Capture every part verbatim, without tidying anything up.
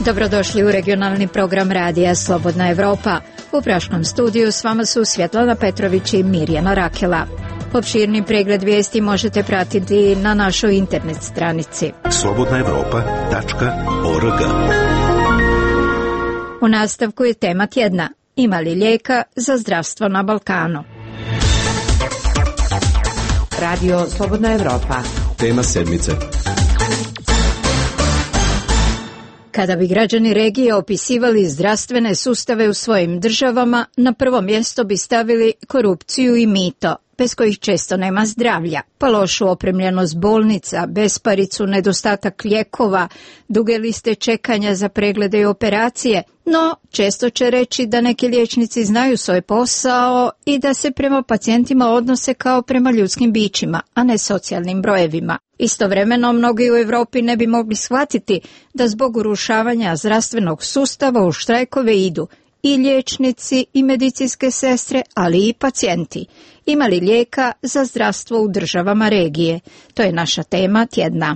Dobrodošli u regionalni program radija Slobodna Evropa. U praškom studiju s vama su Svjetlana Petrović i Mirjana Rakela. Opširni pregled vijesti možete pratiti na našoj internet stranici slobodna evropa tačka org. U nastavku je tema tjedna. Ima li lijeka za zdravstvo na Balkanu? Radio Slobodna Evropa. Tema sedmice. Kada bi građani regije opisivali zdravstvene sustave u svojim državama, na prvo mjesto bi stavili korupciju i mito, bez kojih često nema zdravlja, pa lošu opremljenost bolnica, besparicu, nedostatak lijekova, duge liste čekanja za preglede i operacije, no često će reći da neki liječnici znaju svoj posao i da se prema pacijentima odnose kao prema ljudskim bićima, a ne socijalnim brojevima. Istovremeno, mnogi u Europi ne bi mogli shvatiti da zbog urušavanja zdravstvenog sustava u štrajkove idu i liječnici i medicinske sestre, ali i pacijenti. Ima li lijeka za zdravstvo u državama regije? To je naša tema tjedna.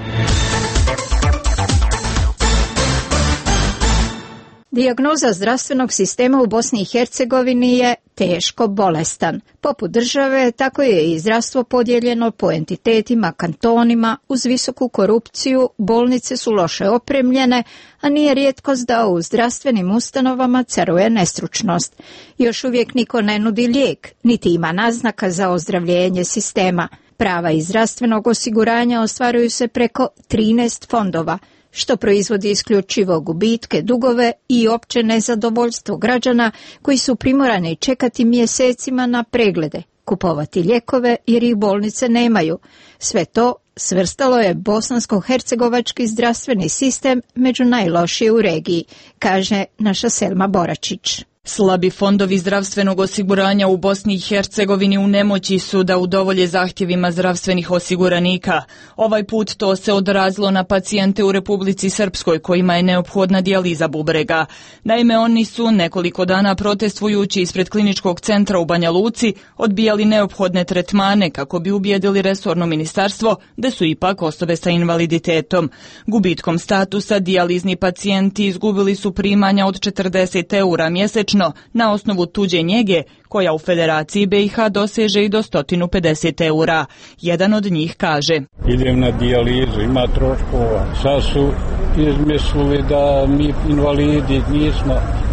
Dijagnoza zdravstvenog sistema u Bosni i Hercegovini je teško bolestan. Poput države, tako je i zdravstvo podijeljeno po entitetima, kantonima, uz visoku korupciju, bolnice su loše opremljene, a nije rijetkost da u zdravstvenim ustanovama caruje nestručnost. Još uvijek niko ne nudi lijek, niti ima naznaka za ozdravljenje sistema. Prava iz zdravstvenog osiguranja ostvaruju se preko trinaest fondova, što proizvodi isključivo gubitke, dugove i opće nezadovoljstvo građana koji su primorani čekati mjesecima na preglede, kupovati lijekove jer ih bolnice nemaju. Sve to svrstalo je bosansko-hercegovački zdravstveni sistem među najlošije u regiji, kaže naša Selma Boračić. Slabi fondovi zdravstvenog osiguranja u Bosni i Hercegovini u nemoći su da udovolje zahtjevima zdravstvenih osiguranika. Ovaj put to se odrazilo na pacijente u Republici Srpskoj kojima je neophodna dijaliza bubrega. Naime, oni su nekoliko dana protestujući ispred kliničkog centra u Banja Luci odbijali neophodne tretmane kako bi ubijedili resorno ministarstvo da su ipak osobe sa invaliditetom. Gubitkom statusa dijalizni pacijenti izgubili su primanja od četrdeset eura mjesečno na osnovu tuđe njege, koja u Federaciji B i H doseže i do sto pedeset eura. Jedan od njih kaže: idem na dijalizu, ima troškova. Sad su izmislili da mi invalidi nismo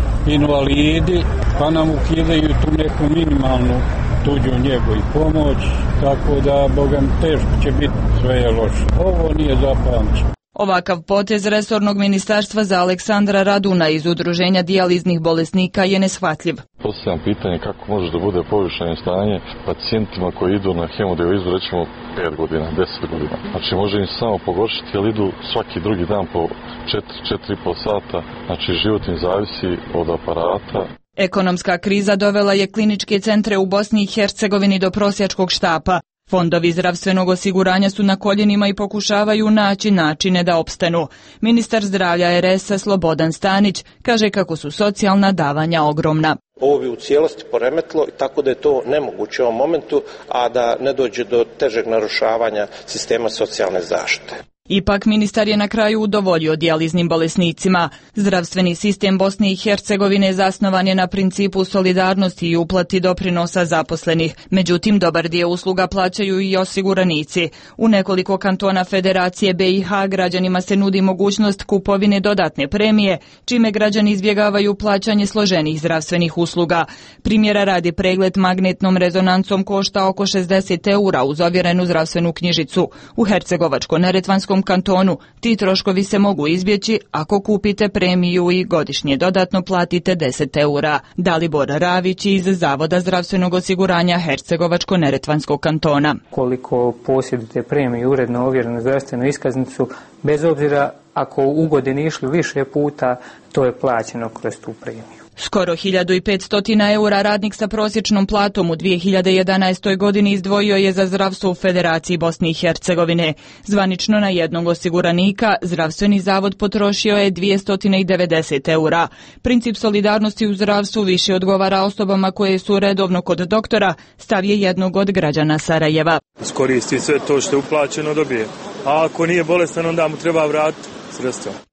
invalidi, pa nam ukidaju tu neku minimalnu tuđu njegu i pomoć, tako da, bogam, teško će biti, sve je loše. Ovo nije zapamćeno. Ovakav potez resornog ministarstva za Aleksandra Raduna iz Udruženja dijaliznih bolesnika je neshvatljiv. Postavljam pitanje kako može da bude povišeno stanje pacijentima koji idu na hemodijalizu recimo pet godina, deset godina. Znači može im samo pogoršiti jer idu svaki drugi dan po četiri, četiri i pol sata, znači život im zavisi od aparata. Ekonomska kriza dovela je kliničke centre u Bosni i Hercegovini do prosjačkog štapa. Fondovi zdravstvenog osiguranja su na koljenima i pokušavaju naći načine da opstanu. Ministar zdravlja R S-a Slobodan Stanić kaže kako su socijalna davanja ogromna. Ovo bi u cijelosti poremetilo, tako da je to nemoguće u ovom momentu, a da ne dođe do težeg narušavanja sistema socijalne zaštite. Ipak ministar je na kraju udovoljio dijaliznim bolesnicima. Zdravstveni sistem Bosne i Hercegovine zasnovan je na principu solidarnosti i uplati doprinosa zaposlenih. Međutim, dobar dio usluga plaćaju i osiguranici. U nekoliko kantona Federacije B i H građanima se nudi mogućnost kupovine dodatne premije, čime građani izbjegavaju plaćanje složenih zdravstvenih usluga. Primjera radi, pregled magnetnom rezonancom košta oko šezdeset eura uz ovjerenu zdravstvenu knjižicu. U Hercegovačko-neretvanskom kantonu ti troškovi se mogu izbjeći ako kupite premiju i godišnje dodatno platite deset eura. Dalibor Ravić iz Zavoda zdravstvenog osiguranja Hercegovačko-neretvanskog kantona. Koliko posjedujete premiju, uredno ovjerenu zdravstvenu iskaznicu, bez obzira ako u godini išli više puta, to je plaćeno kroz tu premiju. Skoro hiljadu petsto eura radnik sa prosječnom platom u dvije hiljade jedanaestoj godini izdvojio je za zdravstvo u Federaciji Bosne i Hercegovine. Zvanično na jednog osiguranika zdravstveni zavod potrošio je dvjesto devedeset eura. Princip solidarnosti u zdravstvu više odgovara osobama koje su redovno kod doktora, stav je jednog od građana Sarajeva. Iskoristi sve to što je uplaćeno, dobije. A ako nije bolestan, onda mu treba vratiti sredstva.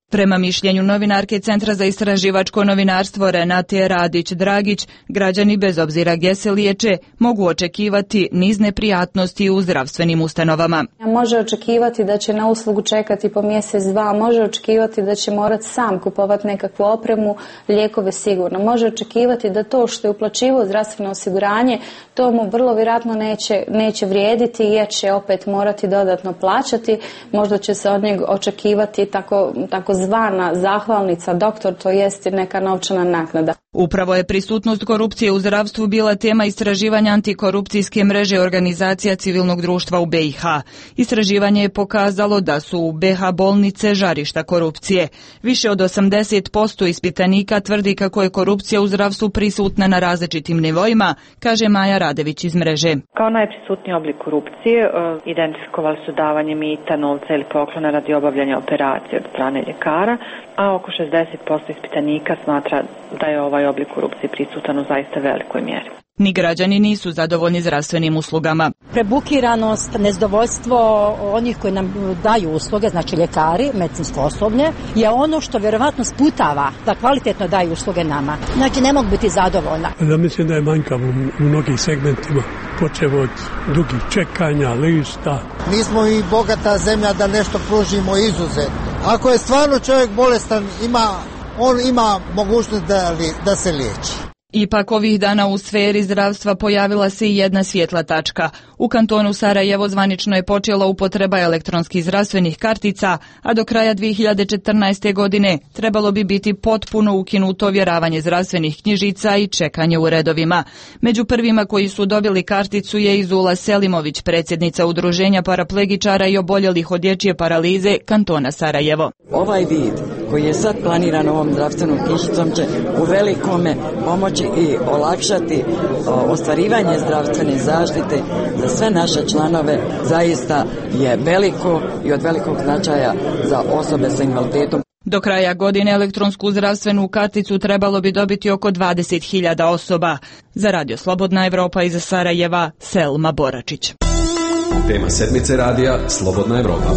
Prema mišljenju novinarke Centra za istraživačko novinarstvo Renate Radić-Dragić, građani bez obzira gdje se liječe mogu očekivati niz neprijatnosti u zdravstvenim ustanovama. Može očekivati da će na uslugu čekati po mjesec, dva, može očekivati da će morati sam kupovati nekakvu opremu, lijekove sigurno. Može očekivati da to što je uplaćivao zdravstveno osiguranje, to mu vrlo vjerojatno neće, neće vrijediti jer će opet morati dodatno plaćati. Možda će se od njega očekivati tako, tako zvana zahvalnica doktor, to jest neka novčana naknada. Upravo je prisutnost korupcije u zdravstvu bila tema istraživanja antikorupcijske mreže organizacija civilnog društva u B i H. Istraživanje je pokazalo da su u B i H bolnice žarišta korupcije. Više od osamdeset posto ispitanika tvrdi kako je korupcija u zdravstvu prisutna na različitim nivoima, kaže Maja Radević iz mreže. Kao najprisutniji oblik korupcije identifikovali su davanje mita, novca ili poklona radi obavljanja operacije od strane ljekara, a oko šezdeset posto ispitanika smatra da je ovaj oblik korupcije prisutan u zaista velikoj mjeri. Ni građani nisu zadovoljni zdravstvenim uslugama. Prebukiranost, nezadovoljstvo onih koji nam daju usluge, znači ljekari, medicinsko osoblje, je ono što vjerovatno sputava da kvalitetno daju usluge nama. Znači ne mogu biti zadovoljna. Ja mislim da je manjkav u mnogim segmentima, počev od dugih čekanja, lista. Mi smo i bogata zemlja da nešto pružimo izuzet. Ako je stvarno čovjek bolestan, ima, on ima mogućnost da, da se liječi. Ipak ovih dana u sferi zdravstva pojavila se i jedna svjetla tačka. U kantonu Sarajevo zvanično je počela upotreba elektronskih zdravstvenih kartica, a do kraja dvije hiljade četrnaeste. godine trebalo bi biti potpuno ukinuto ovjeravanje zdravstvenih knjižica i čekanje u redovima. Među prvima koji su dobili karticu je i Zula Selimović, predsjednica Udruženja paraplegičara i oboljelih od dječje paralize kantona Sarajevo. Ovaj vid koji je sad planiran ovom zdravstvenom knjižicom će u velikome pomoći i olakšati ostvarivanje zdravstvene zaštite za sve naše članove. Zaista je veliko i od velikog značaja za osobe sa invaliditetom. Do kraja godine elektronsku zdravstvenu karticu trebalo bi dobiti oko dvadeset hiljada osoba. Za Radio Slobodna Evropa iz Sarajeva, Selma Boračić. Tema sedmice radija Slobodna Evropa.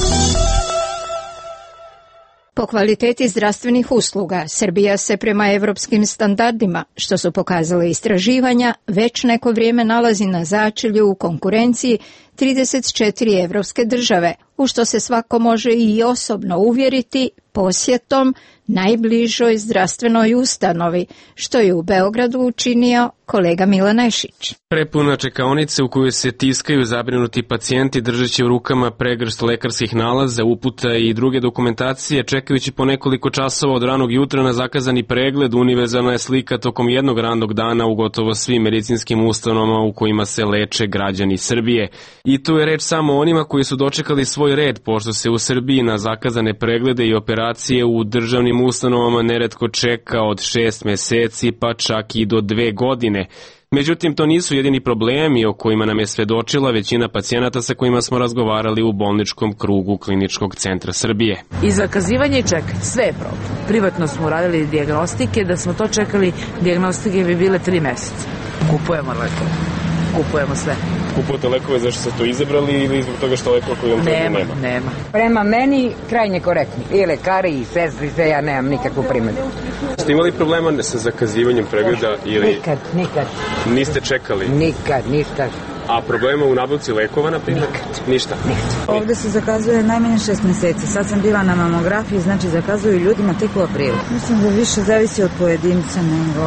Po kvaliteti zdravstvenih usluga, Srbija se prema evropskim standardima, što su pokazale istraživanja, već neko vrijeme nalazi na začelju u konkurenciji trideset četiri evropske države, u što se svako može i osobno uvjeriti posjetom najbližoj zdravstvenoj ustanovi, što je u Beogradu učinio kolega Milan Nešić. Prepuna čekaonice u kojoj se tiskaju zabrinuti pacijenti držeći u rukama pregršt lekarskih nalaza, uputa i druge dokumentacije, čekajući po nekoliko časova od ranog jutra na zakazani pregled, univerzalna je slika tokom jednog radnog dana u gotovo svim medicinskim ustanovama u kojima se leče građani Srbije. I tu je reč samo o onima koji su dočekali svoj red, pošto se u Srbiji na zakazane preglede i operacije u državnim ustanovama neretko čeka od šest meseci pa čak i do dve godine. Međutim, to nisu jedini problemi o kojima nam je svedočila većina pacijenata sa kojima smo razgovarali u bolničkom krugu Kliničkog centra Srbije. I zakazivanje i čekanje, sve je problem. Privatno smo radili dijagnostike, da smo to čekali, dijagnostike bi bile tri mjeseca. Kupujemo lekove, kupujemo sve. Kupujete lekove zašto ste to izabrali ili zbog toga što lekova koji vam treba nema? Nema. Prema meni krajnje korektni. I lekari i sestri, sve, ja nemam nikakvu primjedbu. Ste imali problema sa zakazivanjem pregleda ili... Nikad, nikad. Niste čekali? Nikad, ništa. A problema u nabavci lekova, na primjer? Nikad. Ništa? Ništa. Ovdje se zakazuje najmanje šest mjeseci. Sad sam bila na mamografiji, znači zakazuju ljudima tek u aprilu. Mislim da više zavisi od pojedinca nego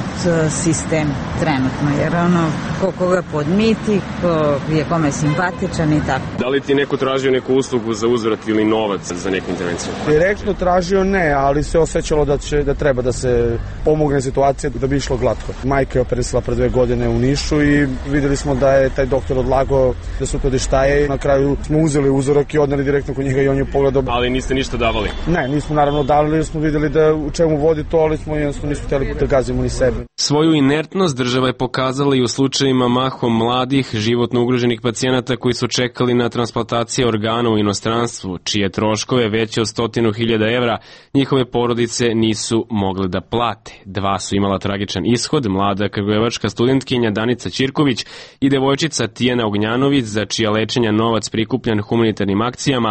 od sistema trenutno, jer ono, ko koga podmiti, ko je kome simpatičan i tako. Da li ti neko tražio neku uslugu za uzvrat ili novac za neku intervenciju? Direktno tražio ne, ali se osjećalo da, će, da treba da se pomogne situacija da bi išlo glatko. Majka je operisala pre dve godine u Nišu i vidjeli smo da je taj doktor odlagao da se utvrdi šta je. Na kraju smo uzeli uzorak i odneli direktno kod njega i on je pogledao. Ali niste ništa davali? Ne, nismo naravno davali, smo vidjeli da u čemu vodi to, ali smo jednostavno nismo htjeli da gazimo ni sebe. Svoju inertnost država je pokazala i u slučajevima mahom mladih, životno ugroženih pacijenata koji su čekali na transplantacije organa u inostranstvu, čije troškove veće od stotinu hiljada evra njihove porodice nisu mogle da plate. Dva su imala tragičan ishod, mlada kragujevačka studentkinja Danica Ćirković i devojčica Tijana Ognjanović, za čija lečenja novac prikupljan humanitarnim akcijama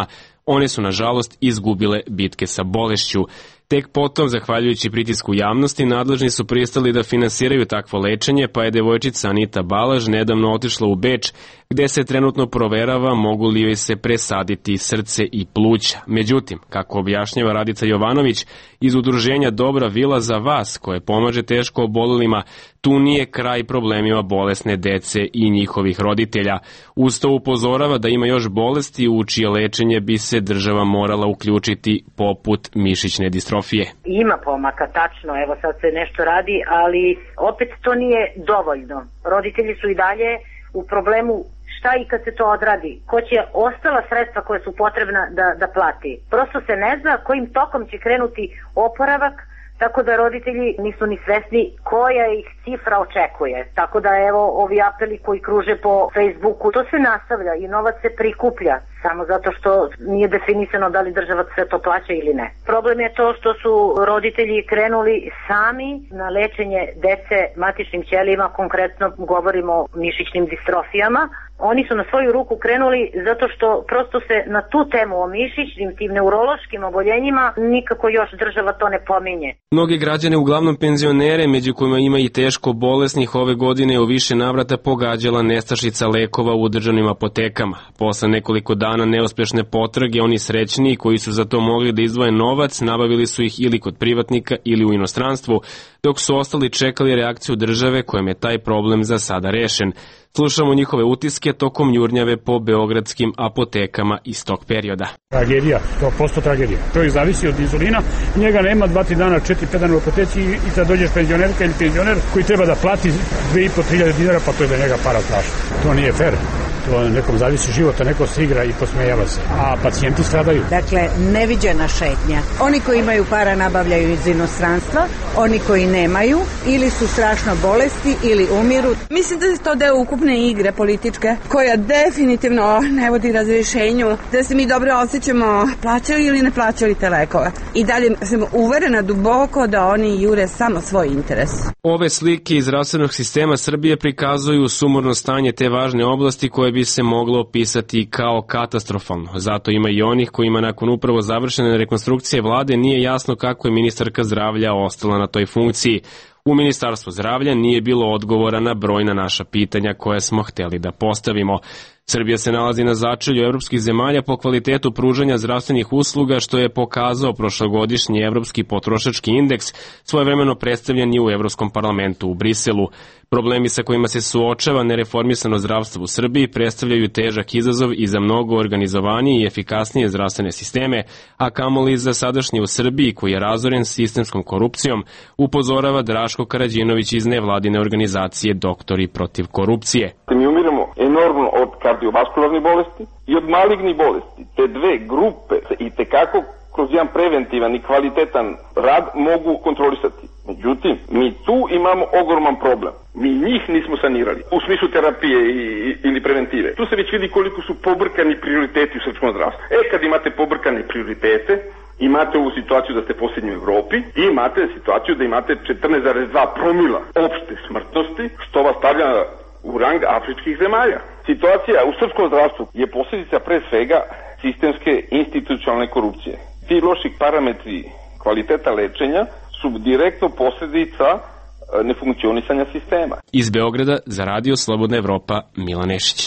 one su nažalost izgubile bitke sa bolešću. Tek potom, zahvaljujući pritisku javnosti, nadležni su pristali da finansiraju takvo lečenje, pa je devojčica Anita Balaž nedavno otišla u Beč, gde se trenutno proverava mogu li joj se presaditi srce i pluća. Međutim, kako objašnjava Radica Jovanović iz udruženja Dobra vila za vas, koje pomaže teško obolelima, tu nije kraj problemima bolesne dece i njihovih roditelja. Uz to upozorava da ima još bolesti u čije lečenje bi se država morala uključiti, poput mišićne distrofije. Ima pomaka, tačno, evo sad se nešto radi, ali opet to nije dovoljno. Roditelji su i dalje u problemu šta i kad se to odradi, ko će ostala sredstva koje su potrebna da, da plati. Prosto se ne zna kojim tokom će krenuti oporavak, tako da roditelji nisu ni svesni koja ih cifra očekuje. Tako da evo ovi apeli koji kruže po Facebooku, to se nastavlja i novac se prikuplja, samo zato što nije definisano da li država sve to plaća ili ne. Problem je to što su roditelji krenuli sami na lečenje dece matičnim ćelijama, konkretno govorimo o mišićnim distrofijama. Oni su na svoju ruku krenuli zato što prosto se na tu temu o mišićnim, tim neurološkim oboljenjima nikako još država to ne pominje. Mnogi građane, uglavnom penzionere, među kojima ima i teško bolesnih, ove godine u više navrata pogađala nestašica lekova u državnim apotekama. Posle nekoliko dana neuspešne potrage, oni srećniji koji su za to mogli da izdvoje novac, nabavili su ih ili kod privatnika ili u inostranstvu, dok su ostali čekali reakciju države kojem je taj problem za sada rešen. Slušamo njihove utiske tokom jurnjave po beogradskim apotekama iz tog perioda. Tragedija, sto posto tragedija. Čovjek zavisi od inzulina, njega nema dva, tri dana, četiri, pet dana u apoteci i sad dođeš penzionerka ili penzioner koji treba da plati dve i po hiljade dinara, pa to je za njega para strašno. To nije fair. To nekom zavisi života, neko se igra i posmejava se, a pacijenti stradaju. Dakle, neviđena šetnja. Oni koji imaju para nabavljaju iz inostranstva, oni koji nemaju ili su strašno bolesti ili umiru. Mislim da je to deo ukupne igre političke, koja definitivno ne vodi razrešenju, da se mi dobro osjećamo plaćali ili ne plaćali te lekove. I dalje sam uverena duboko da oni jure samo svoj interes. Ove slike iz zdravstvenog sistema Srbije prikazuju sumorno stanje te važne oblasti koje bi se moglo opisati kao katastrofalno. Zato ima i onih kojima nakon upravo završene rekonstrukcije vlade nije jasno kako je ministarka zdravlja ostala na toj funkciji. U Ministarstvu zdravlja nije bilo odgovora na brojna naša pitanja koje smo hteli da postavimo. Srbija se nalazi na začelju evropskih zemalja po kvalitetu pružanja zdravstvenih usluga, što je pokazao prošlogodišnji evropski potrošački indeks, svojevremeno predstavljen i u Evropskom parlamentu u Briselu. Problemi sa kojima se suočava nereformisano zdravstvo u Srbiji predstavljaju težak izazov i za mnogo organizovanije i efikasnije zdravstvene sisteme, a kamoli za sadašnje u Srbiji koji je razoren sistemskom korupcijom, upozorava Draško Karađinović iz nevladine organizacije Doktori protiv korupcije. Mi umiramo enormno od kardiovaskularnih bolesti i od malignih bolesti. Te dve grupe i tekako kroz jedan preventivan i kvalitetan rad mogu kontrolisati. Međutim, mi tu imamo ogroman problem. Mi njih nismo sanirali u smislu terapije i, ili preventive. Tu se već vidi koliko su pobrkani prioriteti u srpskom zdravstvu. E, kad imate pobrkane prioritete, imate ovu situaciju da ste posljednji u Evropi i imate situaciju da imate četrnaest zarez dva promila opšte smrtnosti, što vas stavlja u rang afričkih zemalja. Situacija u srpskom zdravstvu je posljedica pre svega sistemske institucionalne korupcije. Ti loši parametri kvaliteta lečenja su direktno posljedica nefunkcionisanja sistema. Iz Beograda za Radio Slobodna Evropa, Milan Nešić.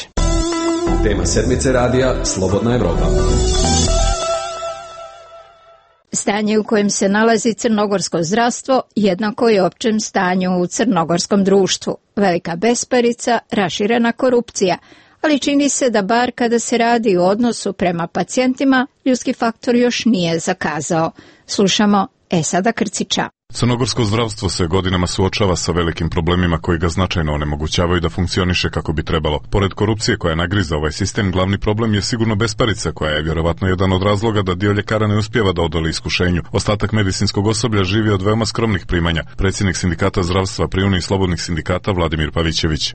Tema sedmice radija Slobodna Evropa. Stanje u kojem se nalazi crnogorsko zdravstvo jednako je općem stanju u crnogorskom društvu. Velika besparica, raširena korupcija, ali čini se da bar kada se radi o odnosu prema pacijentima, ljudski faktor još nije zakazao. Slušamo Esada Krcića. Crnogorsko zdravstvo se godinama suočava sa velikim problemima koji ga značajno onemogućavaju da funkcioniše kako bi trebalo. Pored korupcije koja nagriza ovaj sistem, glavni problem je sigurno besparica, koja je vjerovatno jedan od razloga da dio ljekara ne uspijeva da odoli iskušenju. Ostatak medicinskog osoblja živi od veoma skromnih primanja. Predsjednik sindikata zdravstva pri Uniji slobodnih sindikata Vladimir Pavićević. Imate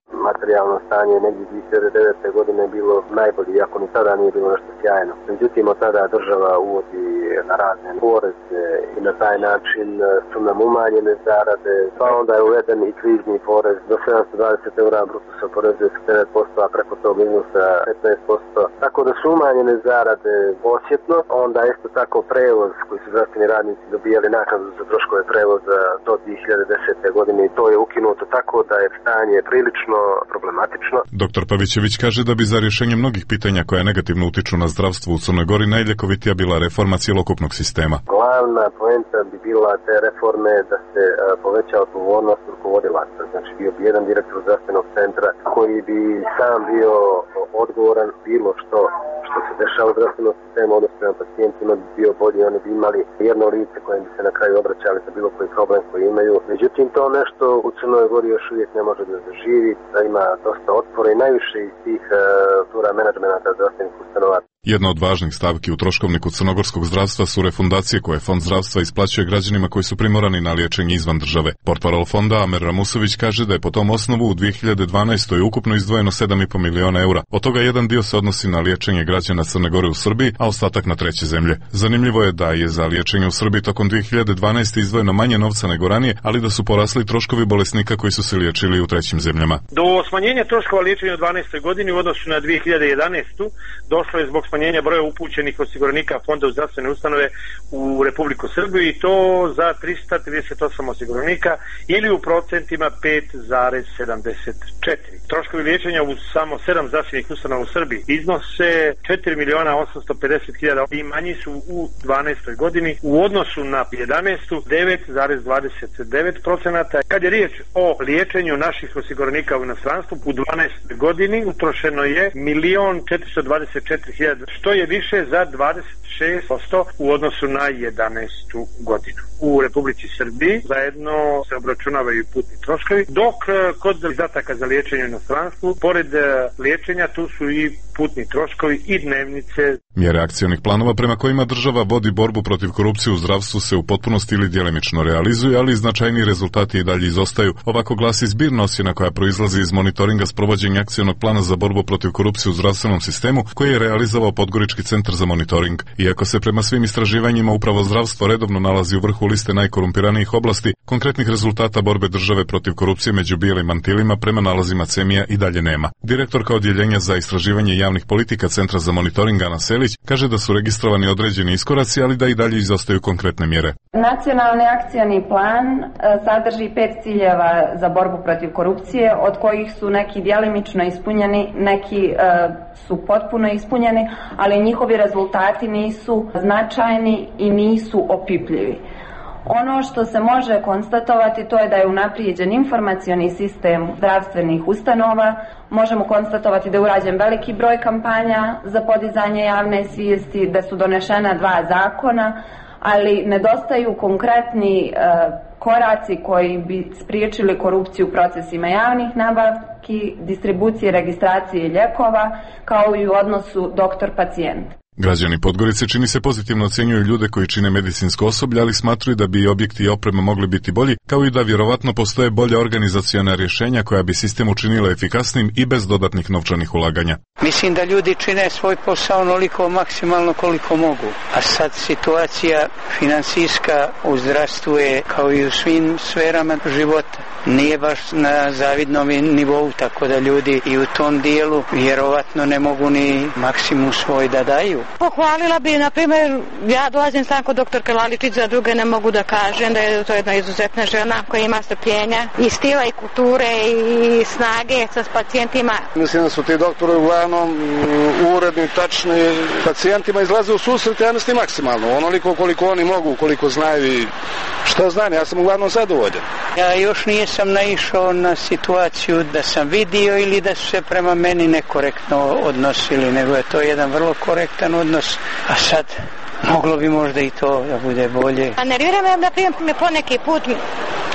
materijalno stanje negdje dvije hiljade devete. godine bilo najbolje, iako ni tada nije bilo nešto sjajno. Međutim, od tada država uvodi na razne poreze i na taj način su nam umanjene zarade, pa onda je uveden i krizni porez do sedamsto dvadeset eura bruto se oporezuje sa devet posto, a preko tog iznosa petnaest posto. Tako da su umanjene zarade osjetno, onda isto tako prevoz koji su zdravstveni radnici dobijali naknadu za troškove prevoza do dvije hiljade desete. godine i to je ukinuto, tako da je stanje prilično problematično. Doktor Pavićević kaže da bi za rješenje mnogih pitanja koja negativno utiču na zdravstvo u Crnoj Gori najljekovitija bila reforma cjelokupnog sistema. Glavna poenta bi bila te reforme da se uh, poveća odgovornost rukovodilaca. Znači bio bi jedan direktor zdravstvenog centra koji bi sam bio odgovoran bilo što što se dešava u zdravstvenom sistemu, odnosno prema pacijentima bi bio bolji, oni bi imali jedno lice kojem bi se na kraju obraćali za bilo koji problem koji imaju. Međutim, to nešto u Crnoj Gori još uvijek ne može da zaživi, da ima dosta otpora i najviše iz tih uh, tura menadžmenta zdravstvenih ustanova. Jedna od važnih stavki u troškovniku crnogorskog zdravstva su refundacije koje Fond zdravstva isplaćuje građanima koji su primorani na liječenje izvan države. Portparol fonda Amer Ramusović kaže da je po tom osnovu u dvije hiljade dvanaestoj. ukupno izdvojeno sedam i po miliona eura. Od toga jedan dio se odnosi na liječenje građana Crne Gore u Srbiji, a ostatak na treće zemlje. Zanimljivo je da je za liječenje u Srbiji tokom dvije hiljade dvanaeste. izdvojeno manje novca nego ranije, ali da su porasli troškovi bolesnika koji su se liječili u trećim zemljama. Do smanjenja troškova liječenja u dvanaestoj. godini u odnosu na dvije hiljade jedanaestu. došlo je zbog smanjenja broja upućenih osiguranika Fonda u zdravstvene ustanove u Republiku Srbiju i to za trista trideset osam osiguranika ili u procentima pet zarez sedamdeset četiri. Troškovi liječenja u samo sedam zdravstvenih ustanova u Srbiji iznose četiri miliona osamsto pedeset hiljada i manji su u dvanaestoj. godini u odnosu na jedanaestu. devet zarez dvadeset devet procenata. Kad je riječ o liječenju naših osiguranika u inostranstvu u dvanaestoj. godini utrošeno je milion četiristo dvadeset četiri hiljade, što je više za dvadeset šest posto u odnosu na jedanaestu. godinu. U Republici Srbiji zajedno se obračunavaju putni troškovi, dok kod izdataka za liječenje u inostranstvu, pored liječenja, tu su i putni troškovi i dnevnice. Mjere akcionih planova prema kojima država vodi borbu protiv korupcije u zdravstvu se u potpunosti ili djelimično realizuju, ali značajni rezultati i dalje izostaju. Ovako glasi zbirna ocjena koja proizlazi iz monitoringa sprovođenja akcionog plana za borbu protiv korupcije u zdravstvenom sistemu koji je realizovao Podgorički centar za monitoring. Iako se prema svim istraživanjima upravo zdravstvo redovno nalazi u vrhu liste najkorumpiranijih oblasti, konkretnih rezultata borbe države protiv korupcije među bijelim mantilima prema nalazima CEMIA i dalje nema. Direktorka odjeljenja za istraživanje javnih politika Centra za monitoring Ana Selić kaže da su registrovani određeni iskoraci, ali da i dalje izostaju konkretne mjere. Nacionalni akcioni plan sadrži pet ciljeva za borbu protiv korupcije, od kojih su neki djelimično ispunjeni, neki su potpuno ispunjeni, ali njihovi rezultati nisu značajni i nisu opipljivi. Ono što se može konstatovati to je da je unaprijeđen informacioni sistem zdravstvenih ustanova, možemo konstatovati da je urađen veliki broj kampanja za podizanje javne svijesti, da su donešena dva zakona, ali nedostaju konkretni e, koraci koji bi spriječili korupciju u procesima javnih nabavki, distribucije, registracije lijekova, kao i u odnosu doktor-pacijent. Građani Podgorice čini se pozitivno ocjenjuju ljude koji čine medicinsko osoblje, ali smatruju da bi i objekti i oprema mogli biti bolji, kao i da vjerovatno postoje bolja organizaciona rješenja koja bi sistem učinila efikasnim i bez dodatnih novčanih ulaganja. Mislim da ljudi čine svoj posao onoliko maksimalno koliko mogu, a sad situacija financijska u zdravstvu je kao i u svim sferama života. Nije baš na zavidnom nivou, tako da ljudi i u tom dijelu vjerovatno ne mogu ni maksimum svoj da daju. Pohvalila bi, na primjer, ja dolazim sam kod doktorke Laličić, za druge ne mogu da kažem da je to jedna izuzetna žena koja ima strpljenja i stila i kulture i snage sa pacijentima. Mislim da su ti doktori uglavnom uredni, tačni, pacijentima izlaze u susret javnosti maksimalno, onoliko koliko oni mogu, koliko znaju i što znaju, ja sam uglavnom zadovoljan. Ja još nisam naišao na situaciju da sam vidio ili da su se prema meni nekorektno odnosili, nego je to jedan vrlo korektan odnos, a sad moglo bi možda i to da bude bolje. A nervira me, da primjer, poneki put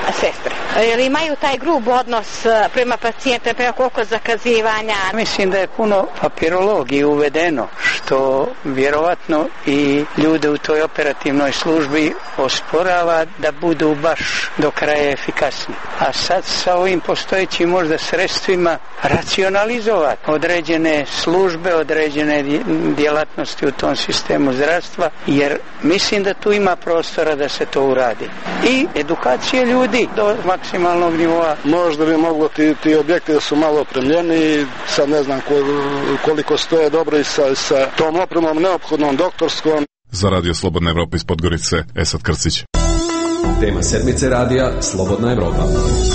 sestre. Jer imaju taj grub odnos prema pacijentima, prema koliko zakazivanja. Mislim da je puno papirologije uvedeno, što vjerovatno i ljude u toj operativnoj službi osporava da budu baš do kraja efikasni. A sad sa ovim postojećim možda sredstvima racionalizovati određene službe, određene djelatnosti u tom sistemu zdravstva, jer mislim da tu ima prostora da se to uradi. I edukacije ljudi do maksimalnog nivoa. Možda bi moglo ti, ti objekti da su malo opremljeni, sad ne znam koliko stoje dobro i sa, sa tom opremom neophodnom doktorskom. Za Radio Slobodna Evropa iz Podgorice, Esad Krstić. Tema sedmice radija Slobodna Evropa.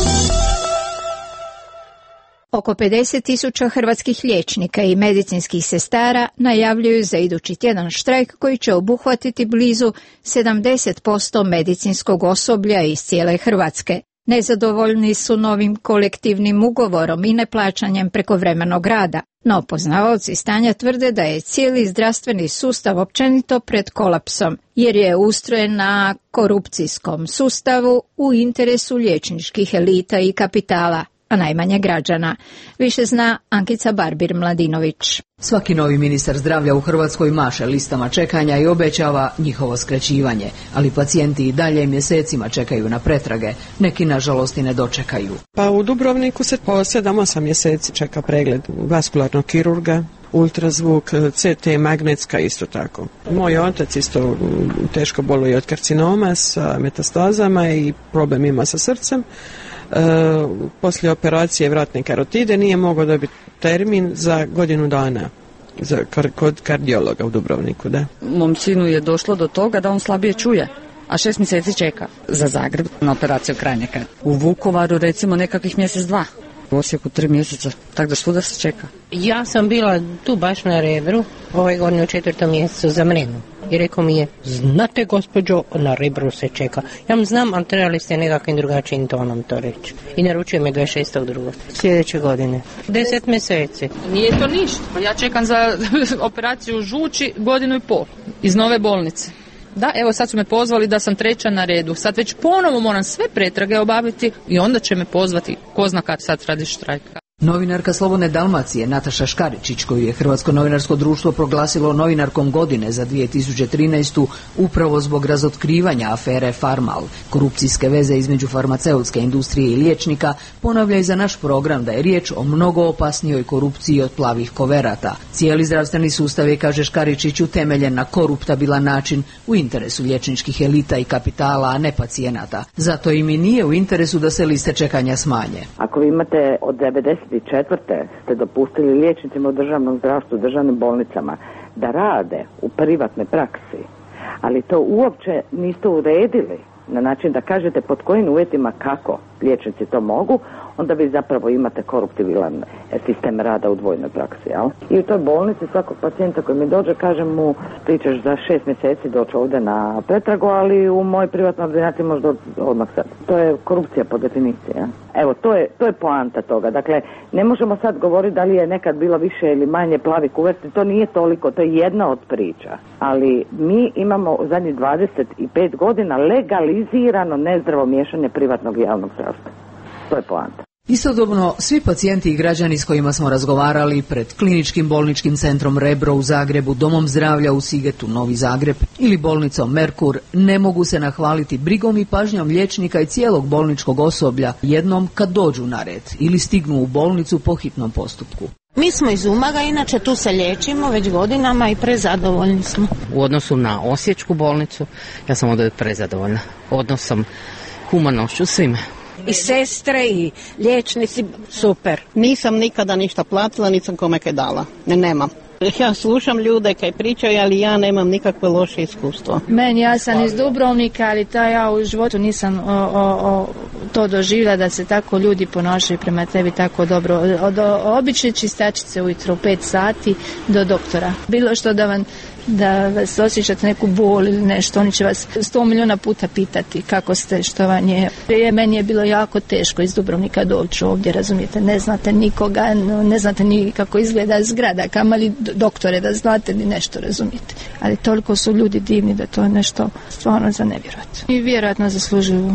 Oko pedeset tisuća hrvatskih liječnika i medicinskih sestara najavljuju za idući tjedan štrajk koji će obuhvatiti blizu sedamdeset posto medicinskog osoblja iz cijele Hrvatske. Nezadovoljni su novim kolektivnim ugovorom i neplaćanjem prekovremenog rada, no poznavaoci stanja tvrde da je cijeli zdravstveni sustav općenito pred kolapsom, jer je ustrojen na korupcijskom sustavu u interesu liječničkih elita i kapitala, a najmanje građana. Više zna Ankica Barbir-Mladinović. Svaki novi ministar zdravlja u Hrvatskoj maše listama čekanja i obećava njihovo skraćivanje, ali pacijenti i dalje mjesecima čekaju na pretrage, neki nažalost i ne dočekaju. Pa u Dubrovniku se po sedam osam mjeseci čeka pregled vaskularnog kirurga, ultrazvuk, C T, magnetska isto tako. Moj otac isto teško boluje od karcinoma sa metastazama i problem ima sa srcem. E, poslije operacije vratne karotide nije mogao dobiti termin za godinu dana za, kod kardiologa u Dubrovniku. Da. Mom sinu je došlo do toga da on slabije čuje, a šest mjeseci čeka za Zagreb na operaciju krajnjaka. U Vukovaru recimo nekakvih mjesec dva. U Osijeku tri mjeseca, tako da svuda se čeka. Ja sam bila tu baš na Rebru, ove godine u četvrtom mjesecu za Mrenu. I rekao mi je, znate gospođo, na Rebru se čeka. Ja vam znam, ali trebali ste nekakvim drugačijim tonom to reći. I naručujem je dvadeset šestog drugog sljedeće godine. Deset mjeseci. Nije to ništa. Ja čekam za operaciju žuči godinu i pol iz nove bolnice. Da, evo sad su me pozvali da sam treća na redu. Sad već ponovo moram sve pretrage obaviti i onda će me pozvati ko zna kad sad radi štrajka. Novinarka Slobodne Dalmacije Nataša Škaričić, koju je Hrvatsko novinarsko društvo proglasilo novinarkom godine za dvije tisuće trinaestu upravo zbog razotkrivanja afere Farmal, korupcijske veze između farmaceutske industrije i liječnika, ponavlja i za naš program da je riječ o mnogo opasnijoj korupciji od plavih koverata. Cijeli zdravstveni sustav je, kaže Škaričić, utemeljen na koruptabilan način u interesu liječničkih elita i kapitala, a ne pacijenata. Zato im i nije u interesu da se liste čekanja smanje. Ako vi imate od devedeset četvrte ste dopustili liječnicima u državnom zdravstvu, u državnim bolnicama da rade u privatnoj praksi, ali to uopće niste uredili na način da kažete pod kojim uvjetima kako liječnici to mogu, onda vi zapravo imate koruptibilan sistem rada u dvojnoj praksi. Jel? I u toj bolnici svakog pacijenta koji mi dođe, kažem mu, ti ćeš za šest mjeseci doći ovdje na pretragu, ali u moj privatnoj ordinaciji možda odmah sad. To je korupcija po definiciji. Ja? Evo, to je, to je poanta toga. Dakle, ne možemo sad govoriti da li je nekad bilo više ili manje plavi kuverti, to nije toliko, to je jedna od priča. Ali mi imamo u zadnjih dvadeset pet godina legalizirano nezdravo miješanje privatnog i javnog zdravstva. To je poanta. Istodobno, svi pacijenti i građani s kojima smo razgovarali pred Kliničkim bolničkim centrom Rebro u Zagrebu, Domom zdravlja u Sigetu, Novi Zagreb ili bolnicom Merkur ne mogu se nahvaliti brigom i pažnjom liječnika i cijelog bolničkog osoblja jednom kad dođu na red ili stignu u bolnicu po hitnom postupku. Mi smo iz Umaga, inače tu se liječimo već godinama i prezadovoljni smo. U odnosu na Osječku bolnicu, ja sam ovdje prezadovoljna. Odnosom, humanošću, svime. I sestre i liječnici, super. Nisam nikada ništa platila, nisam kome kaj dala. Ne, nemam. Ja slušam ljude kaj pričaju, ali ja nemam nikakve loše iskustvo. Meni, ja sam iz Dubrovnika, ali ta ja u životu nisam o, o, o, to doživjela da se tako ljudi ponašaju prema tebi tako dobro. Od obične čistačice ujutro u pet sati do doktora. Bilo što da vam da vas osjećate neku bol ili nešto, oni će vas sto milijuna puta pitati kako ste, što vam je. Prije meni je bilo jako teško iz Dubrovnika doći ovdje, razumijete, ne znate nikoga, ne znate ni kako izgleda zgrada, kamali doktore da znate ni nešto, razumijete. Ali toliko su ljudi divni da to je nešto stvarno za nevjerojatno. I vjerojatno zaslužuju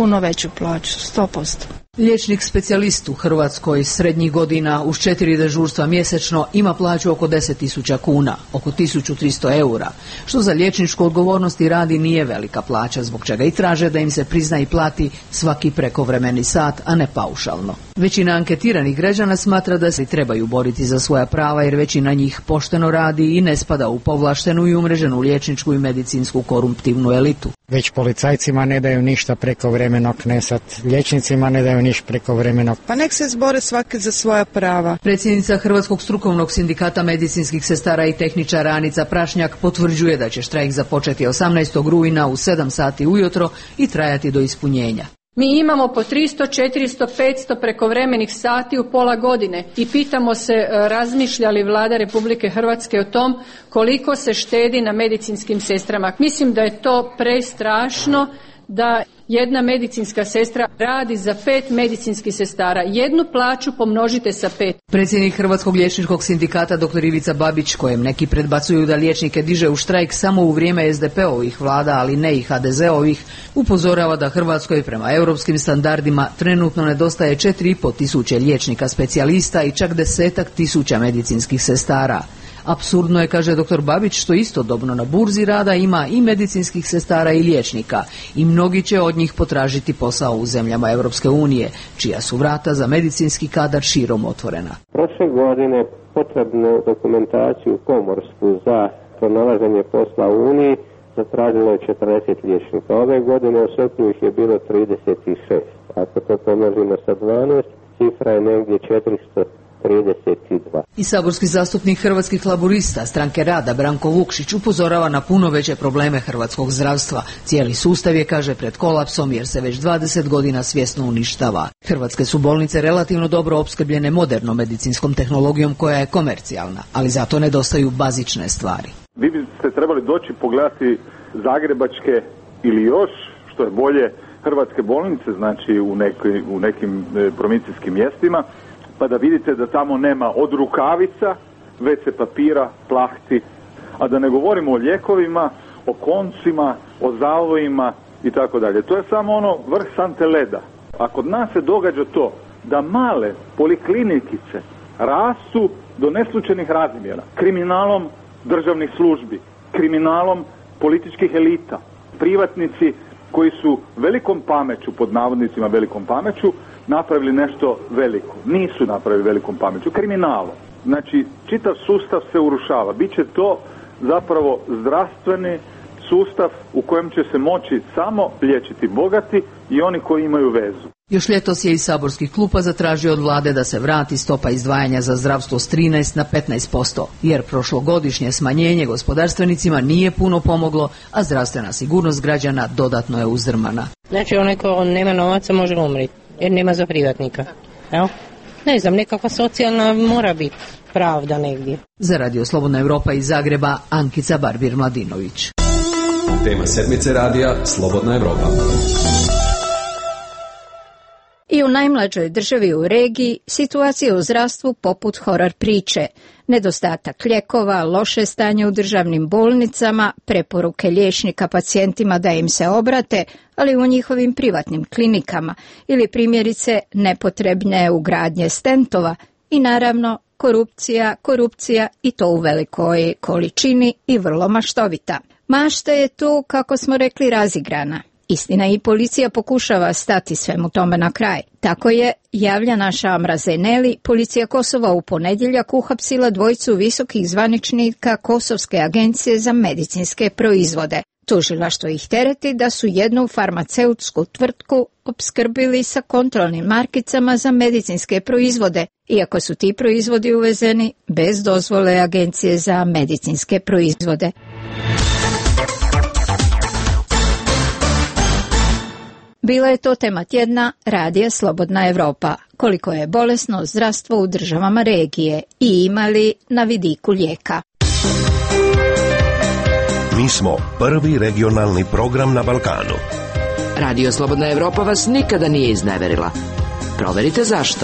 puno veću plaću, sto posto. Liječnik specijalist u Hrvatskoj srednjih godina uz četiri dežurstva mjesečno ima plaću oko deset tisuća kuna, oko tisuću tristo eura, što za liječničku odgovornost i radi nije velika plaća, zbog čega i traže da im se prizna i plati svaki prekovremeni sat, a ne paušalno. Većina anketiranih građana smatra da se trebaju boriti za svoja prava jer većina njih pošteno radi i ne spada u povlaštenu i umreženu liječničku i medicinsku koruptivnu elitu. Već policajcima ne daju ništa prekovremenog, ne sad liječnicima ne daju ništa prekovremenog. Pa nek se zbore svaki za svoja prava. Predsjednica Hrvatskog strukovnog sindikata medicinskih sestara i tehničara Anica Prašnjak potvrđuje da će štrajk započeti osamnaestog rujna u sedam sati ujutro i trajati do ispunjenja. Mi imamo po tristo, četiristo, petsto prekovremenih sati u pola godine i pitamo se razmišlja li Vlada Republike Hrvatske o tom koliko se štedi na medicinskim sestrama. Mislim da je to prestrašno da jedna medicinska sestra radi za pet medicinskih sestara. Jednu plaću pomnožite sa pet. Predsjednik Hrvatskog liječničkog sindikata dr Ivica Babić, kojem neki predbacuju da liječnike diže u štrajk samo u vrijeme es de pe ovih vlada, ali ne i ha de ze ovih, upozorava da Hrvatskoj prema europskim standardima trenutno nedostaje četiri i pol tisuće liječnika specijalista i čak desetak tisuća medicinskih sestara. Apsurdno je, kaže dr Babić, što istodobno na burzi rada ima i medicinskih sestara i liječnika i mnogi će od njih potražiti posao u zemljama Europske unije, čija su vrata za medicinski kadar širom otvorena. Prošle godine potrebnu dokumentaciju pomorsku za pronalaženje posla u Uniji zatražilo je četrdeset liječnika. Ove godine u srpnju ih je bilo trideset šest. Ako to pomnožimo sa dvanaest, cifra je negdje četiristo trideset dva. I saborski zastupnik Hrvatskih laburista Stranke rada Branko Vukšić upozorava na puno veće probleme hrvatskog zdravstva. Cijeli sustav je, kaže, pred kolapsom jer se već dvadeset godina svjesno uništava. Hrvatske su bolnice relativno dobro opskrbljene modernom medicinskom tehnologijom koja je komercijalna, ali zato nedostaju bazične stvari. Vi biste trebali doći pogledati zagrebačke ili još, što je bolje, hrvatske bolnice, znači u, neki, u nekim e, provincijskim mjestima, pa da vidite da tamo nema od rukavica, ve ce papira, plahti, a da ne govorimo o lijekovima, o koncima, o zavojima i tako dalje. To je samo ono vrh sante leda. A kod nas se događa to da male poliklinikice rastu do neslučajnih razmjera kriminalom državnih službi, kriminalom političkih elita, privatnici koji su velikom pameću, pod navodnicima velikom pameću, napravili nešto veliko. Nisu napravili velikom pameću, kriminalom. Znači, čitav sustav se urušava. Biće to zapravo zdravstveni sustav u kojem će se moći samo liječiti bogati i oni koji imaju vezu. Još ljetos je iz saborskih klupa zatražio od vlade da se vrati stopa izdvajanja za zdravstvo s trinaest na petnaest posto, jer prošlogodišnje smanjenje gospodarstvenicima nije puno pomoglo, a zdravstvena sigurnost građana dodatno je uzdrmana. Znači onaj ko nema novaca može umriti, jer nema za privatnika. Evo? Ne znam, nekakva socijalna mora biti pravda negdje. Za Radio Slobodna Europa iz Zagreba, Ankica Barbir-Mladinović. Tema sedmice radija Slobodna Europa. I u najmlađoj državi u regiji situacija u zdravstvu poput horor priče. Nedostatak lijekova, loše stanje u državnim bolnicama, preporuke liječnika pacijentima da im se obrate, ali u njihovim privatnim klinikama, ili primjerice nepotrebne ugradnje stentova i naravno korupcija, korupcija i to u velikoj količini i vrlo maštovita. Mašta je tu, kako smo rekli, razigrana. Istina, i policija pokušava stati svemu tome na kraj. Tako je, javlja naša Amra Zeneli, policija Kosova u ponedjeljak uhapsila dvojicu visokih zvaničnika Kosovske agencije za medicinske proizvode. Tužilaštvo ih tereti da su jednu farmaceutsku tvrtku opskrbili sa kontrolnim markicama za medicinske proizvode, iako su ti proizvodi uvezeni bez dozvole Agencije za medicinske proizvode. Bila je to tema tjedna Radija Slobodna Europa. Koliko je bolesno zdravstvo u državama regije i imali na vidiku lijeka. Mi smo prvi regionalni program na Balkanu. Radio Slobodna Europa vas nikada nije izneverila. Proverite zašto.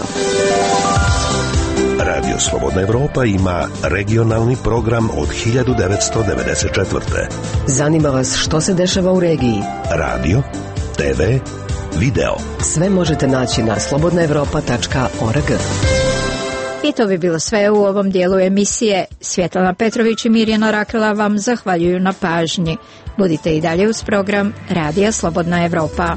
Radio Slobodna Europa ima regionalni program od hiljadu devetsto devedeset četvrte. Zanima vas što se dešava u regiji? Radio, te ve, video. Sve možete naći na slobodna evropa tačka org. I to bi bilo sve u ovom dijelu emisije. Svjetlana Petrović i Mirjana Rakela vam zahvaljuju na pažnji. Budite i dalje uz program Radija Slobodna Evropa.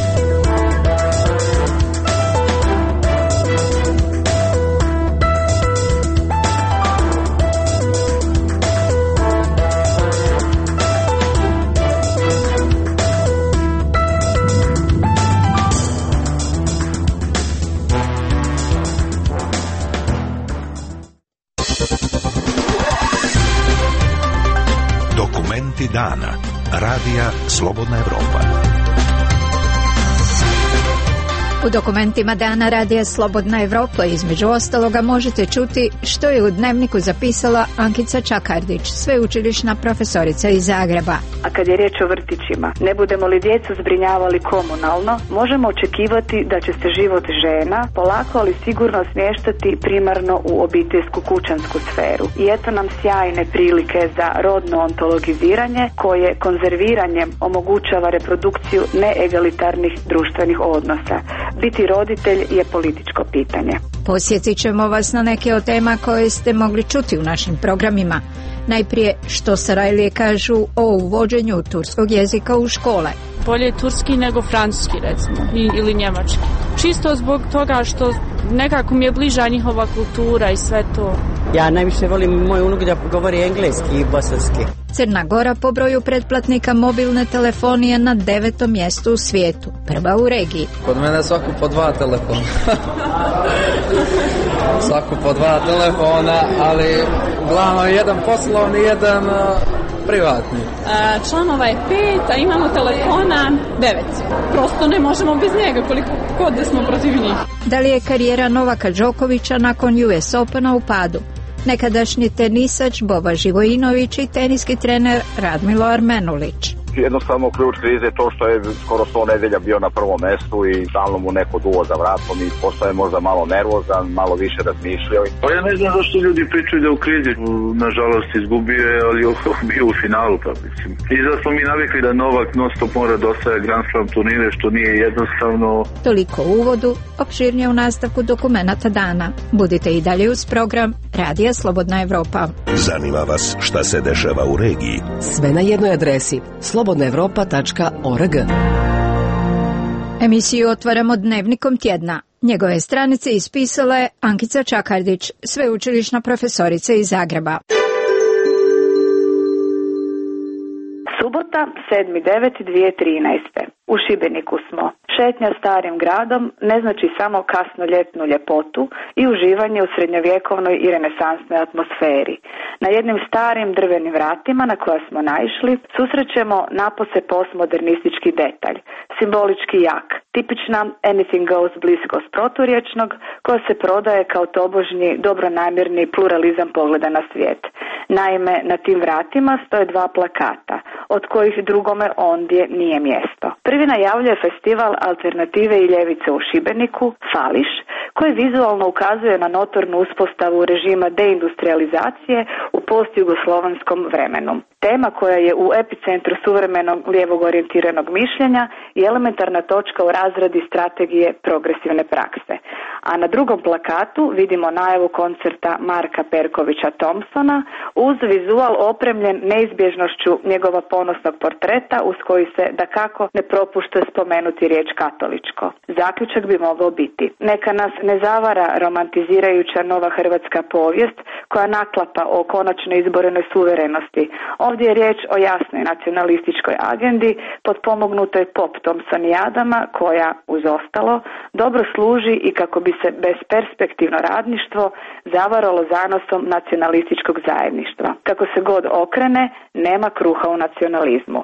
Dana. Radija Slobodna Evropa. U dokumentima Dana Radija Slobodna Evropa između ostaloga možete čuti što je u dnevniku zapisala Ankica Čakardić, sveučilišna profesorica iz Zagreba. A kad je riječ o vrtićima, ne budemo li djecu zbrinjavali komunalno, možemo očekivati da će se život žena polako ali sigurno smještati primarno u obiteljsku kućansku sferu. I eto nam sjajne prilike za rodno ontologiziranje koje konzerviranjem omogućava reprodukciju neegalitarnih društvenih odnosa. Biti roditelj je političko pitanje. Posjetit ćemo vas na neke od tema koje ste mogli čuti u našim programima. Najprije, što Sarajlije kažu o uvođenju turskog jezika u škole. Bolje je turski nego francuski, recimo, ili njemački. Čisto zbog toga što nekako mi je bliža njihova kultura i sve to. Ja najviše volim moj unuk da govori engleski i bosanski. Crna Gora po broju pretplatnika mobilne telefonije na devetom mjestu u svijetu, prva u regiji. Kod mene svaku po dva telefona. Svaku po dva telefona, ali uglavnom jedan poslovni, jedan uh, privatni. A, članova je pet, a imamo telefona devet. Prosto ne možemo bez njega koliko god da smo protiv njih. Da li je karijera Novaka Đokovića nakon U S Opena u padu? Nekadašnji tenisač Boba Živojinović i teniski trener Radmilo Armenulić. Jednostavno ključ krize je to što je skoro sto nedelja bio na prvom mestu i stalno mu neko duo za vratom i postaje možda malo nervozan, malo više razmišljao. Pa ja ne znam zašto ljudi pričaju da u krizi, nažalost izgubio je, ali bio u finalu, pa mislim. I zato smo mi navikli da Novak non stop mora da ostaje Grand Slam turnire, što nije jednostavno. Toliko u uvodu, opširnije u nastavku dokumenata dana. Budite i dalje uz program Radija Slobodna Evropa. Zanima vas šta se dešava u regiji? Sve na jednoj adresi slobodna evropa tačka org. Emisiju otvaramo dnevnikom tjedna. Njegove stranice ispisala je Ankica Čakardić, sveučilišna profesorica iz Zagreba. Subota, sedmi deveti dvije tisuće trinaeste. U Šibeniku smo. Šetnja starim gradom ne znači samo kasno ljetnu ljepotu i uživanje u srednjovjekovnoj i renesansnoj atmosferi. Na jednim starim drvenim vratima na koja smo naišli susrećemo napose postmodernistički detalj, simbolički jak, tipična anything goes bliskost proturječnog koja se prodaje kao tobožnji dobronamjerni pluralizam pogleda na svijet. Naime, na tim vratima stoje dva plakata, od kojih drugome ondje nije mjesto. Prvi najavljuje festival alternative i ljevice u Šibeniku, Fališ, koji vizualno ukazuje na notornu uspostavu režima deindustrializacije u postjugoslovenskom vremenu. Tema koja je u epicentru suvremenog lijevog orijentiranog mišljenja i elementarna točka u razradi strategije progresivne prakse. A na drugom plakatu vidimo najavu koncerta Marka Perkovića Thompsona uz vizual opremljen neizbježnošću njegova ponosnog portreta uz koji se dakako ne propušta spomenuti riječ katoličko. Zaključak bi mogao biti: neka nas ne zavara romantizirajuća nova hrvatska povijest koja naklapa o konačno izborenoj suverenosti. Ovdje je riječ o jasnoj nacionalističkoj agendi potpomognutoj pop Thompsonijadama koja, uz ostalo, dobro služi i kako bi se besperspektivno radništvo zavaralo zanosom nacionalističkog zajedništva. Kako se god okrene, nema kruha u nacionalizmu.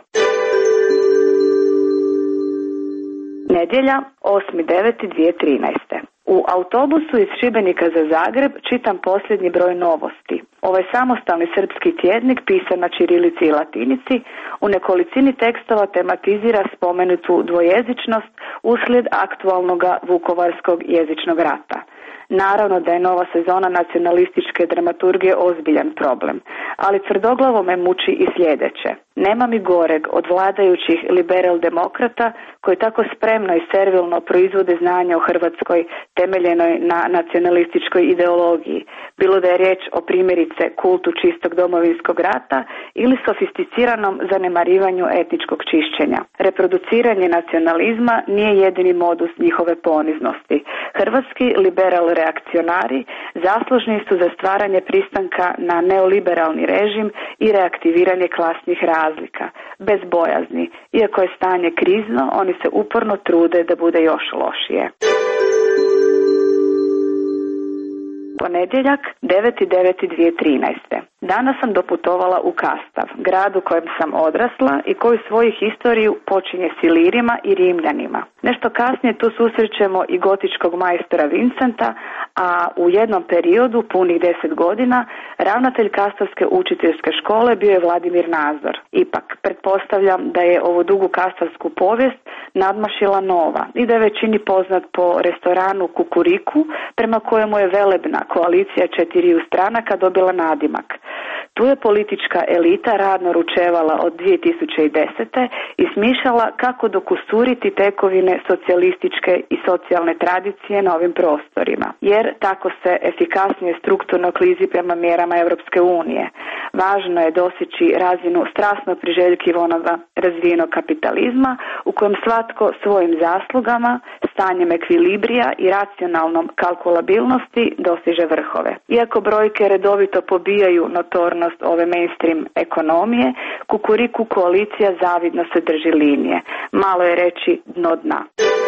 Nedjelja, osmi deveti dvije tisuće trinaeste. U autobusu iz Šibenika za Zagreb čitam posljednji broj Novosti. Ovaj samostalni srpski tjednik pisan na ćirilici i latinici u nekolicini tekstova tematizira spomenutu dvojezičnost uslijed aktualnog vukovarskog jezičnog rata. Naravno da je nova sezona nacionalističke dramaturgije ozbiljan problem, ali tvrdoglavo me muči i sljedeće. Nema mi goreg od vladajućih liberal demokrata koji tako spremno i servilno proizvode znanja o Hrvatskoj temeljenoj na nacionalističkoj ideologiji, bilo da je riječ o primjerice kultu čistog domovinskog rata ili sofisticiranom zanemarivanju etničkog čišćenja. Reproduciranje nacionalizma nije jedini modus njihove poniznosti. Hrvatski liberal reakcionari zaslužni su za stvaranje pristanka na neoliberalni režim i reaktiviranje klasnih razlika. Bez bojazni, iako je stanje krizno, oni se uporno trude da bude još lošije. Ponedjeljak, deveti deveti dvije tisuće trinaeste. Danas sam doputovala u Kastav, grad u kojem sam odrasla i koji svoju historiju počinje s Ilirima i Rimljanima. Nešto kasnije tu susrećemo i gotičkog majstora Vincenta, a u jednom periodu, punih deset godina, ravnatelj Kastavske učiteljske škole bio je Vladimir Nazor. Ipak, pretpostavljam da je ovu dugu kastavsku povijest nadmašila nova i da je većini poznat po restoranu Kukuriku, prema kojemu je velebna koalicija četiriju stranaka dobila nadimak. Tu je politička elita radno ručevala od dvije tisuće desete. i smišljala kako dokusturiti tekovine socijalističke i socijalne tradicije na ovim prostorima, jer tako se efikasnije strukturno klizi prema mjerama Europske unije. Važno je doseći razinu strasno priželjkivanoga razvijenog kapitalizma u kojem svatko svojim zaslugama, stanjem ekvilibrija i racionalnom kalkulabilnosti dosiže vrhove. Iako brojke redovito pobijaju notornost ove mainstream ekonomije, Kukuriku koalicija zavidno se drži linije. Malo je reći dno dna.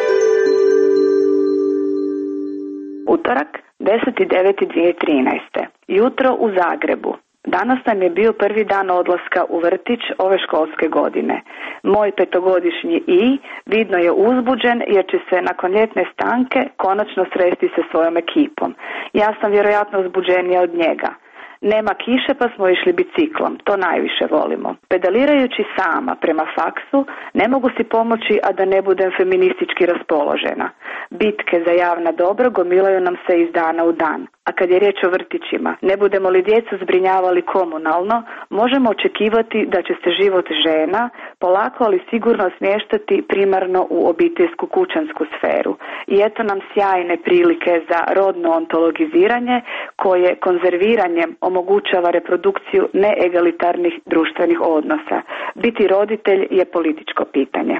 Utorak, deseti deveti dvije tisuće trinaeste. Jutro u Zagrebu. Danas nam je bio prvi dan odlaska u vrtić ove školske godine. Moj petogodišnji I vidno je uzbuđen jer će se nakon ljetne stanke konačno sresti sa svojom ekipom. Ja sam vjerojatno uzbuđenija od njega. Nema kiše pa smo išli biciklom, to najviše volimo. Pedalirajući sama prema faksu ne mogu si pomoći a da ne budem feministički raspoložena. Bitke za javna dobra gomilaju nam se iz dana u dan. A kad je riječ o vrtićima, ne budemo li djecu zbrinjavali komunalno, možemo očekivati da će se život žena polako ali sigurno smještati primarno u obiteljsku kućansku sferu. I eto nam sjajne prilike za rodno ontologiziranje koje konzerviranjem omogućava reprodukciju neegalitarnih društvenih odnosa. Biti roditelj je političko pitanje.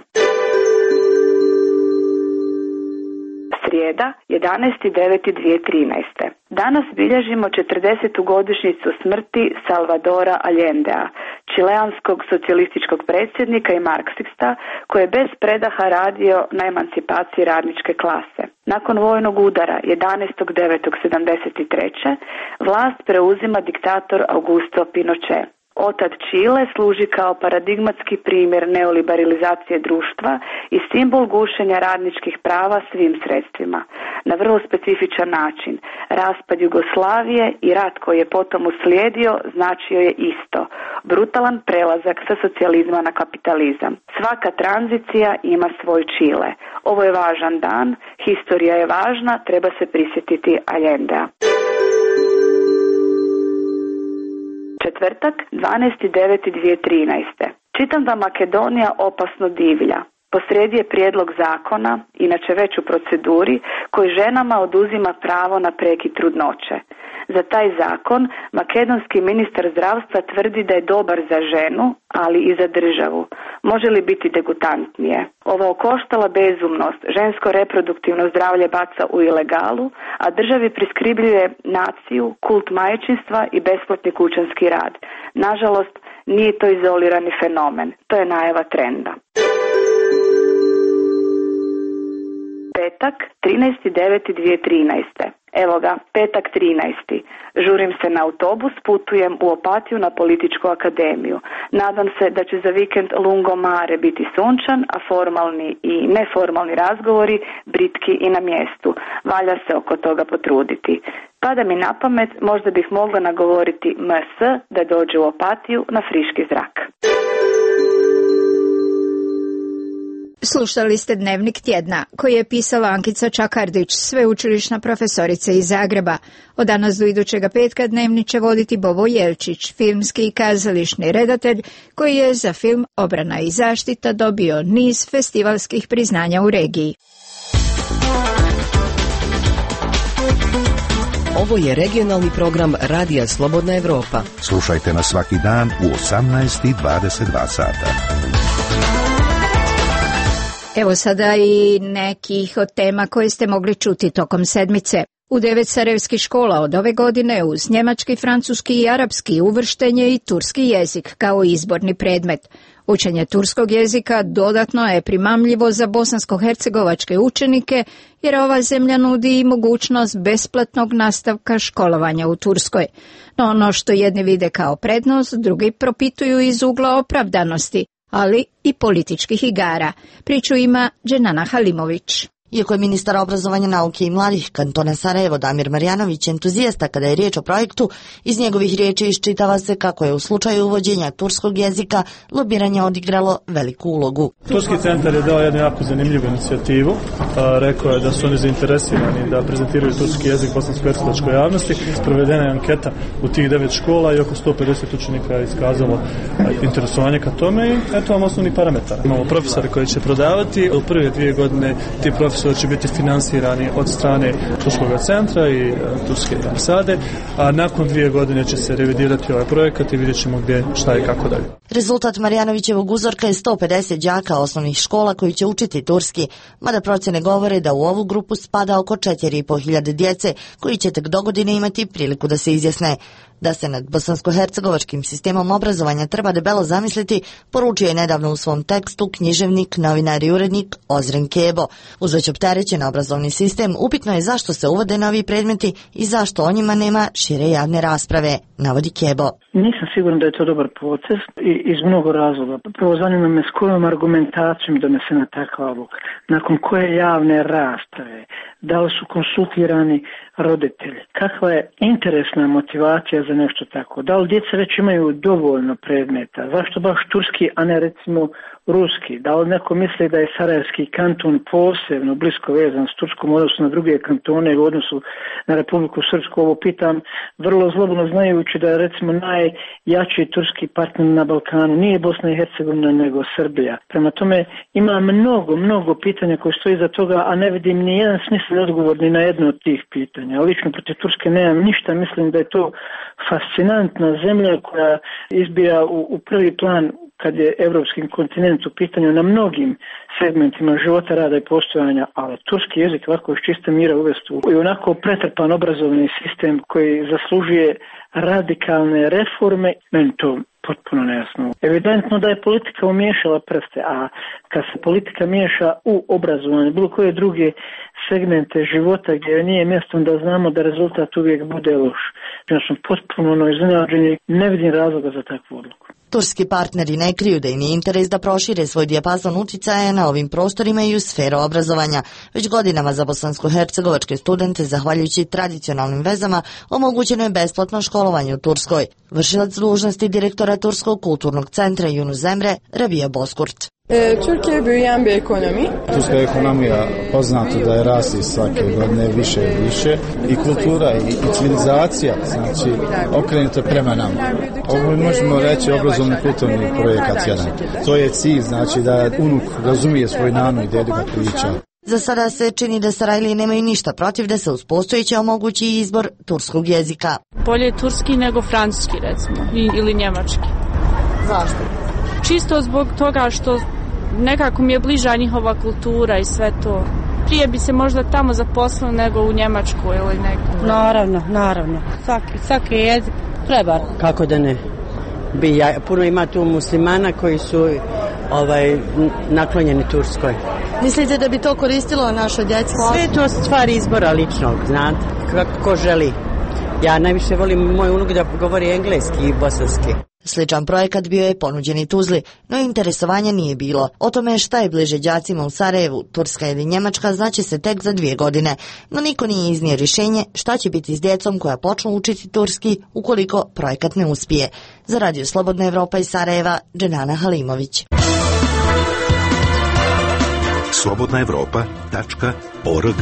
Srijeda, jedanaesti deveti dvije tisuće trinaeste. Danas bilježimo četrdesetu godišnjicu smrti Salvadora Allendea, čileanskog socijalističkog predsjednika i marksista koji je bez predaha radio na emancipaciji radničke klase. Nakon vojnog udara jedanaestog devetog sedamdeset treće. vlast preuzima diktator Augusto Pinochet. Otad Čile služi kao paradigmatski primjer neoliberalizacije društva i simbol gušenja radničkih prava svim sredstvima. Na vrlo specifičan način. Raspad Jugoslavije i rat koji je potom uslijedio značio je isto. Brutalan prelazak sa socijalizma na kapitalizam. Svaka tranzicija ima svoj Čile. Ovo je važan dan, historija je važna, treba se prisjetiti Allendea. Četvrtak, dvanaesti deveti dvije tisuće trinaeste. Čitam da Makedonija opasno divlja. Posrijedi je prijedlog zakona, inače već u proceduri, koji ženama oduzima pravo na prekid trudnoće. Za taj zakon makedonski ministar zdravstva tvrdi da je dobar za ženu, ali i za državu. Može li biti degutantnije? Ova okoštala bezumnost žensko reproduktivno zdravlje baca u ilegalu, a državi priskribljuje naciju, kult majčinstva i besplatni kućanski rad. Nažalost, nije to izolirani fenomen. To je najava trenda. Petak, trinaesti deveti dvije tisuće trinaeste. Evo ga, petak trinaesti. Žurim se na autobus, putujem u Opatiju na političku akademiju. Nadam se da će za vikend lungomare biti sunčan, a formalni i neformalni razgovori britki i na mjestu. Valja se oko toga potruditi. Pada mi na pamet, možda bih mogla nagovoriti M S da dođe u Opatiju na friški zrak. Slušali ste Dnevnik tjedna, koji je pisala Ankica Čakardić, sveučilišna profesorica iz Zagreba. Od danas do idućega petka Dnevnik će voditi Bobo Jelčić, filmski i kazališni redatelj, koji je za film Obrana i zaštita dobio niz festivalskih priznanja u regiji. Ovo je regionalni program Radija Slobodna Evropa. Slušajte nas svaki dan u osamnaest i dvadeset dva sata. Evo sada i nekih od tema koje ste mogli čuti tokom sedmice. U devet sarajevskih škola od ove godine uz njemački, francuski i arapski uvršten je i turski jezik kao izborni predmet. Učenje turskog jezika dodatno je primamljivo za bosansko-hercegovačke učenike jer ova zemlja nudi i mogućnost besplatnog nastavka školovanja u Turskoj. No ono što jedni vide kao prednost, drugi propituju iz ugla opravdanosti, ali i političkih igara. Priču ima Dženana Halimović. Iako je ministar obrazovanja, nauke i mladih kantona Sarajevo Damir Marjanović entuzijasta kada je riječ o projektu, iz njegovih riječi iščitava se kako je u slučaju uvođenja turskog jezika lobiranje odigralo veliku ulogu. Turski centar je dao jednu jako zanimljivu inicijativu. A, rekao je da su oni zainteresirani da prezentiraju turski jezik bosansko-hercegovačkoj javnosti. Provedena je anketa u tih devet škola i oko sto pedeset učenika je iskazalo interesovanje ka tome i eto vam osnovni parametar. Imamo profesore koji će prodavati. U prve dvije godine ti profesori će biti finansirani od strane Turskog centra i Turske ambasade, a nakon dvije godine će se revidirati ovaj projekat i vidjet ćemo gdje, šta i kako dalje. Rezultat Marjanovićevog uzorka je sto pedeset đaka osnovnih škola koji će učiti turski, mada procjene govore da u ovu grupu spada oko četiri i po hiljade djece koji će tek dogodine imati priliku da se izjasne. Da se nad bosansko-hercegovačkim sistemom obrazovanja treba debelo zamisliti, poručio je nedavno u svom tekstu književnik, novinar i urednik Ozren Kebo. Uz već opterećen obrazovni sistem, upitno je zašto se uvode novi predmeti i zašto o njima nema šire javne rasprave, navodi Kebo. Nisam siguran da je to dobar proces i iz mnogo razloga. Prvo zanima me s kojom argumentacijom je donesena takva odluka, nakon koje javne rasprave, da li su konsultirani roditelji, kakva je interesna motivacija za nešto tako, da li djeca već imaju dovoljno predmeta, zašto baš turski, a ne recimo ruski, da li neko misli da je Sarajevski kanton posebno blisko vezan s Turskom odnosno na druge kantone u odnosu na Republiku Srpsku. Ovo pitam vrlo zlobno znajući da je recimo najjači turski partner na Balkanu nije Bosna i Hercegovina nego Srbija. Prema tome ima mnogo, mnogo pitanja koje stoji za toga, a ne vidim ni jedan smislen odgovor ni na jedno od tih pitanja. Lično protiv Turske nemam ništa, mislim da je to fascinantna zemlja koja izbija u, u prvi plan kad je evropski kontinent u pitanju na mnogim segmentima života, rada i postojanja, ali turski jezik ovako iz čiste mira uvesti i onako pretrpan obrazovni sistem koji zaslužuje radikalne reforme, meni to potpuno nejasno. Evidentno da je politika umiješala prste, a kad se politika miješa u obrazovanje, bilo koje druge segmente života gdje nije mjesto, da znamo da rezultat uvijek bude loš. Ja sam potpuno ono iznenađen, ne vidim razloga za takvu odluku. Turski partneri ne kriju da im je interes da prošire svoj dijapazon uticaja na ovim prostorima i u sferu obrazovanja. Već godinama za bosansko-hercegovačke studente, zahvaljujući tradicionalnim vezama, omogućeno je besplatno školovanje u Turskoj. Vršilac dužnosti direktora Turskog kulturnog centra Yunus Emre, Rabia Bozkurt. Türkiye büyüyen bir ekonomi. Turska ekonomija poznato da je rasti svake godine više i više i kultura i, i civilizacija, znači okrenuta prema nama. Ovo možemo reći obrazovni kulturni projekat jedan. To je cilj, znači da unuk razumije svoj nanu i dedu kad priča. Za sada se čini da Sarajlije nemaju ništa protiv da se uz postojeće omogući izbor turskog jezika. Bolje je turski nego francuski recimo I, ili njemački. Zašto? Čisto zbog toga što nekako mi je bliža njihova kultura i sve to. Prije bi se možda tamo zaposlio nego u Njemačku ili neko. Naravno, naravno. Svaki, svaki jezik treba. Kako da ne? Bi ja, puno ima tu muslimana koji su ovaj, naklonjeni Turskoj. Mislite da bi to koristilo našoj djeci? Sve je to stvar izbora ličnog, znate, kako ko želi. Ja najviše volim moj unuk da govori engleski i bosanski. Sličan projekat bio je ponuđen i Tuzli, no interesovanja nije bilo. O tome šta je bliže đacima u Sarajevu, Turska ili Njemačka, znaće se tek za dvije godine. No niko nije iznio rješenje šta će biti s djecom koja počnu učiti turski ukoliko projekat ne uspije. Za Radio Slobodna Evropa iz Sarajeva, Dženana Halimović. slobodna evropa tačka org.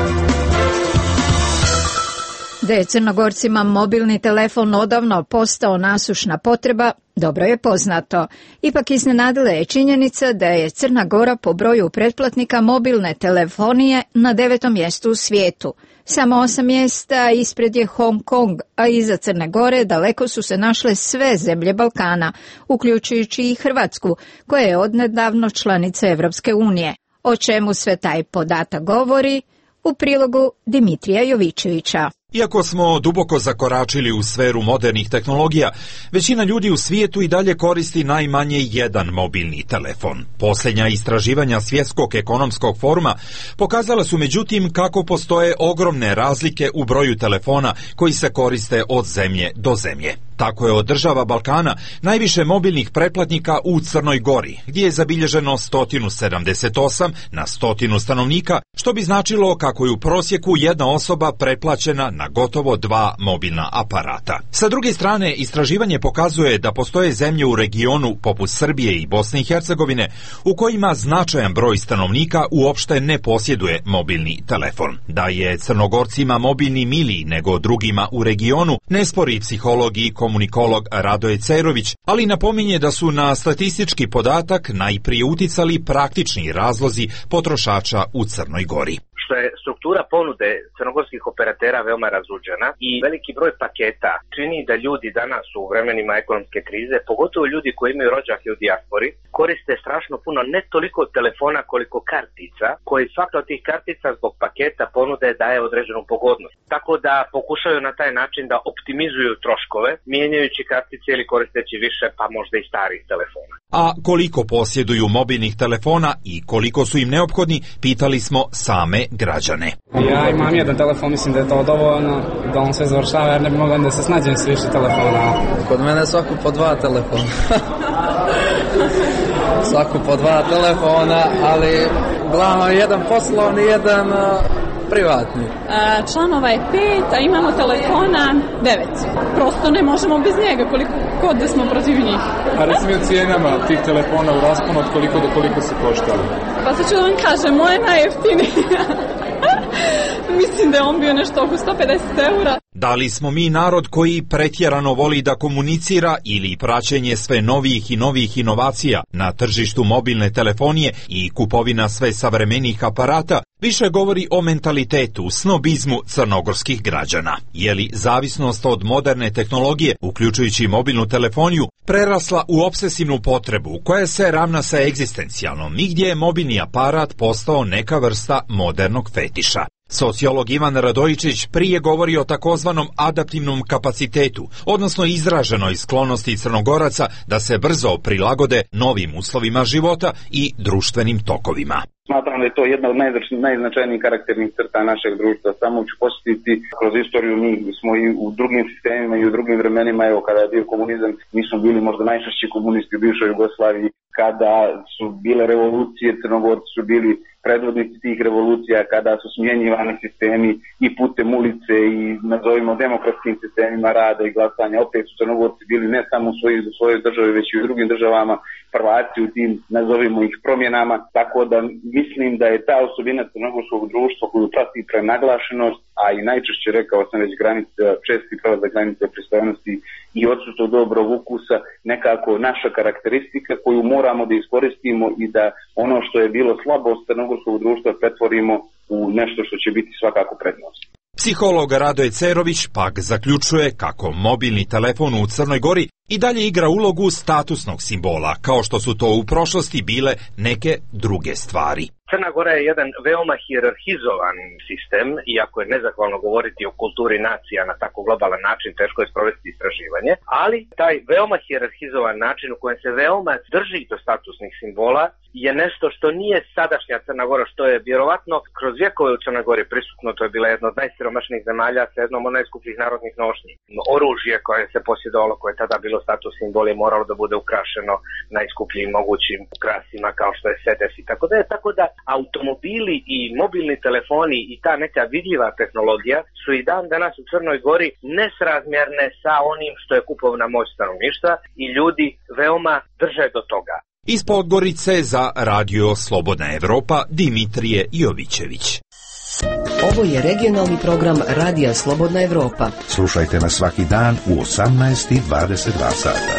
Da je Crnogorcima mobilni telefon odavno postao nasušna potreba, dobro je poznato. Ipak iznenadila je činjenica da je Crna Gora po broju pretplatnika mobilne telefonije na devetom mjestu u svijetu. Samo osam mjesta ispred je Hong Kong, a iza Crne Gore daleko su se našle sve zemlje Balkana, uključujući i Hrvatsku, koja je odnedavno članica Evropske unije. O čemu sve taj podatak govori? U prilogu Dimitrija Jovičevića. Iako smo duboko zakoračili u sferu modernih tehnologija, većina ljudi u svijetu i dalje koristi najmanje jedan mobilni telefon. Posljednja istraživanja Svjetskog ekonomskog foruma pokazala su međutim kako postoje ogromne razlike u broju telefona koji se koriste od zemlje do zemlje. Tako je od država Balkana najviše mobilnih pretplatnika u Crnoj Gori, gdje je zabilježeno sto sedamdeset osam na stotinu stanovnika, što bi značilo kako je u prosjeku jedna osoba pretplaćena na gotovo dva mobilna aparata. Sa druge strane, istraživanje pokazuje da postoje zemlje u regionu poput Srbije i Bosne i Hercegovine u kojima značajan broj stanovnika uopšte ne posjeduje mobilni telefon. Da je Crnogorcima mobilni miliji nego drugima u regionu, ne spori psiholog i komunikolog Radoje Cerović, ali napominje da su na statistički podatak najprije uticali praktični razlozi potrošača u Crnoj Gori. Što je struktura ponude crnogorskih operatera veoma razuđena i veliki broj paketa čini da ljudi danas u vremenima ekonomske krize, pogotovo ljudi koji imaju rođake u dijaspori, koriste strašno puno ne toliko telefona koliko kartica, koji svaka od tih kartica zbog paketa ponude daje određenu pogodnost. Tako da pokušaju na taj način da optimizuju troškove, mijenjajući kartice ili koristeći više pa možda i starih telefona. A koliko posjeduju mobilnih telefona i koliko su im neophodni, pitali smo same građane. Ja imam jedan telefon, mislim da je to dovoljno, da on sve završava, jer ne bi mogao da se snađem s više telefona. Kod mene svaku po dva telefona. Svaku po dva telefona, ali glavno jedan poslovni, jedan uh, privatni. A, članova je pet, a imamo telefona devet. Prosto ne možemo bez njega, koliko god da smo protiv njih. A recimo o cijenama tih telefona u rasponu od koliko do koliko su koštali? Pa sad ću da vam kažem, moje najjeftinije. Mislim da je on bio nešto oko sto pedeset eura. Da li smo mi narod koji pretjerano voli da komunicira ili praćenje sve novijih i novijih inovacija na tržištu mobilne telefonije i kupovina sve savremenijih aparata, više govori o mentalitetu, snobizmu crnogorskih građana. Je li zavisnost od moderne tehnologije, uključujući mobilnu telefoniju, prerasla u obsesivnu potrebu koja se ravna sa egzistencijalnom i gdje je mobilni aparat postao neka vrsta modernog fetiša? Sociolog Ivan Radojičić prije govori o takozvanom adaptivnom kapacitetu, odnosno izraženoj sklonosti Crnogoraca da se brzo prilagode novim uslovima života i društvenim tokovima. Smatram da je to jedna od najznačajnijih karakternih crta našeg društva. Samo ću posjetiti kroz istoriju, mi smo i u drugim sistemima i u drugim vremenima, evo kada je bio komunizam, mi smo bili možda najčešći komunisti u bivšoj Jugoslaviji, kada su bile revolucije, Crnogorci su bili predvodnici tih revolucija, kada su smjenjivani sistemi i putem ulice i nazovimo demokratskim sistemima rada i glasanja. Opet su Crnogorci bili ne samo u svojoj, u svojoj državi, već i u drugim državama prvaci u tim, nazovimo ih, promjenama. Tako da mislim da je ta osobina crnogorskog društva koju prati prenaglašenost, a i najčešće, rekao sam već, granica, česti prelazak granice pristojnosti i odsustvo dobrog ukusa, nekako naša karakteristika koju moramo da iskoristimo i da ono što je bilo slabost crnogorskog društva pretvorimo u nešto što će biti svakako prednost. Psiholog Radoje Cerović pak zaključuje kako mobilni telefon u Crnoj Gori i dalje igra ulogu statusnog simbola, kao što su to u prošlosti bile neke druge stvari. Crna Gora je jedan veoma hijerarhizovan sistem, iako je nezahvalno govoriti o kulturi nacija na tako globalan način, teško je sprovesti istraživanje, ali taj veoma hijerarhizovan način u kojem se veoma drži do statusnih simbola je nešto što nije sadašnja Crna Gora, što je vjerovatno kroz vjekove u Crnoj Gori prisutno. To je bila jedna od najsiromašnijih zemalja sa jednom od najskupljih narodnih nošnji. Oružje koje se posjedovalo, koje je tada bilo status simbol, je moralo da bude ukrašeno najskupljim mogućim ukrasima kao što je sedes i tako da je. Tako da automobili i mobilni telefoni i ta neka vidljiva tehnologija su i dan danas u Crnoj Gori nesrazmjerne sa onim što je kupovna moć stanovništva i ljudi veoma drže do toga. Iz Podgorice za Radio Slobodna Evropa Dimitrije Jovićević. Ovo je regionalni program Radija Slobodna Evropa. Slušajte nas svaki dan u osamnaest i dvadeset dva sata.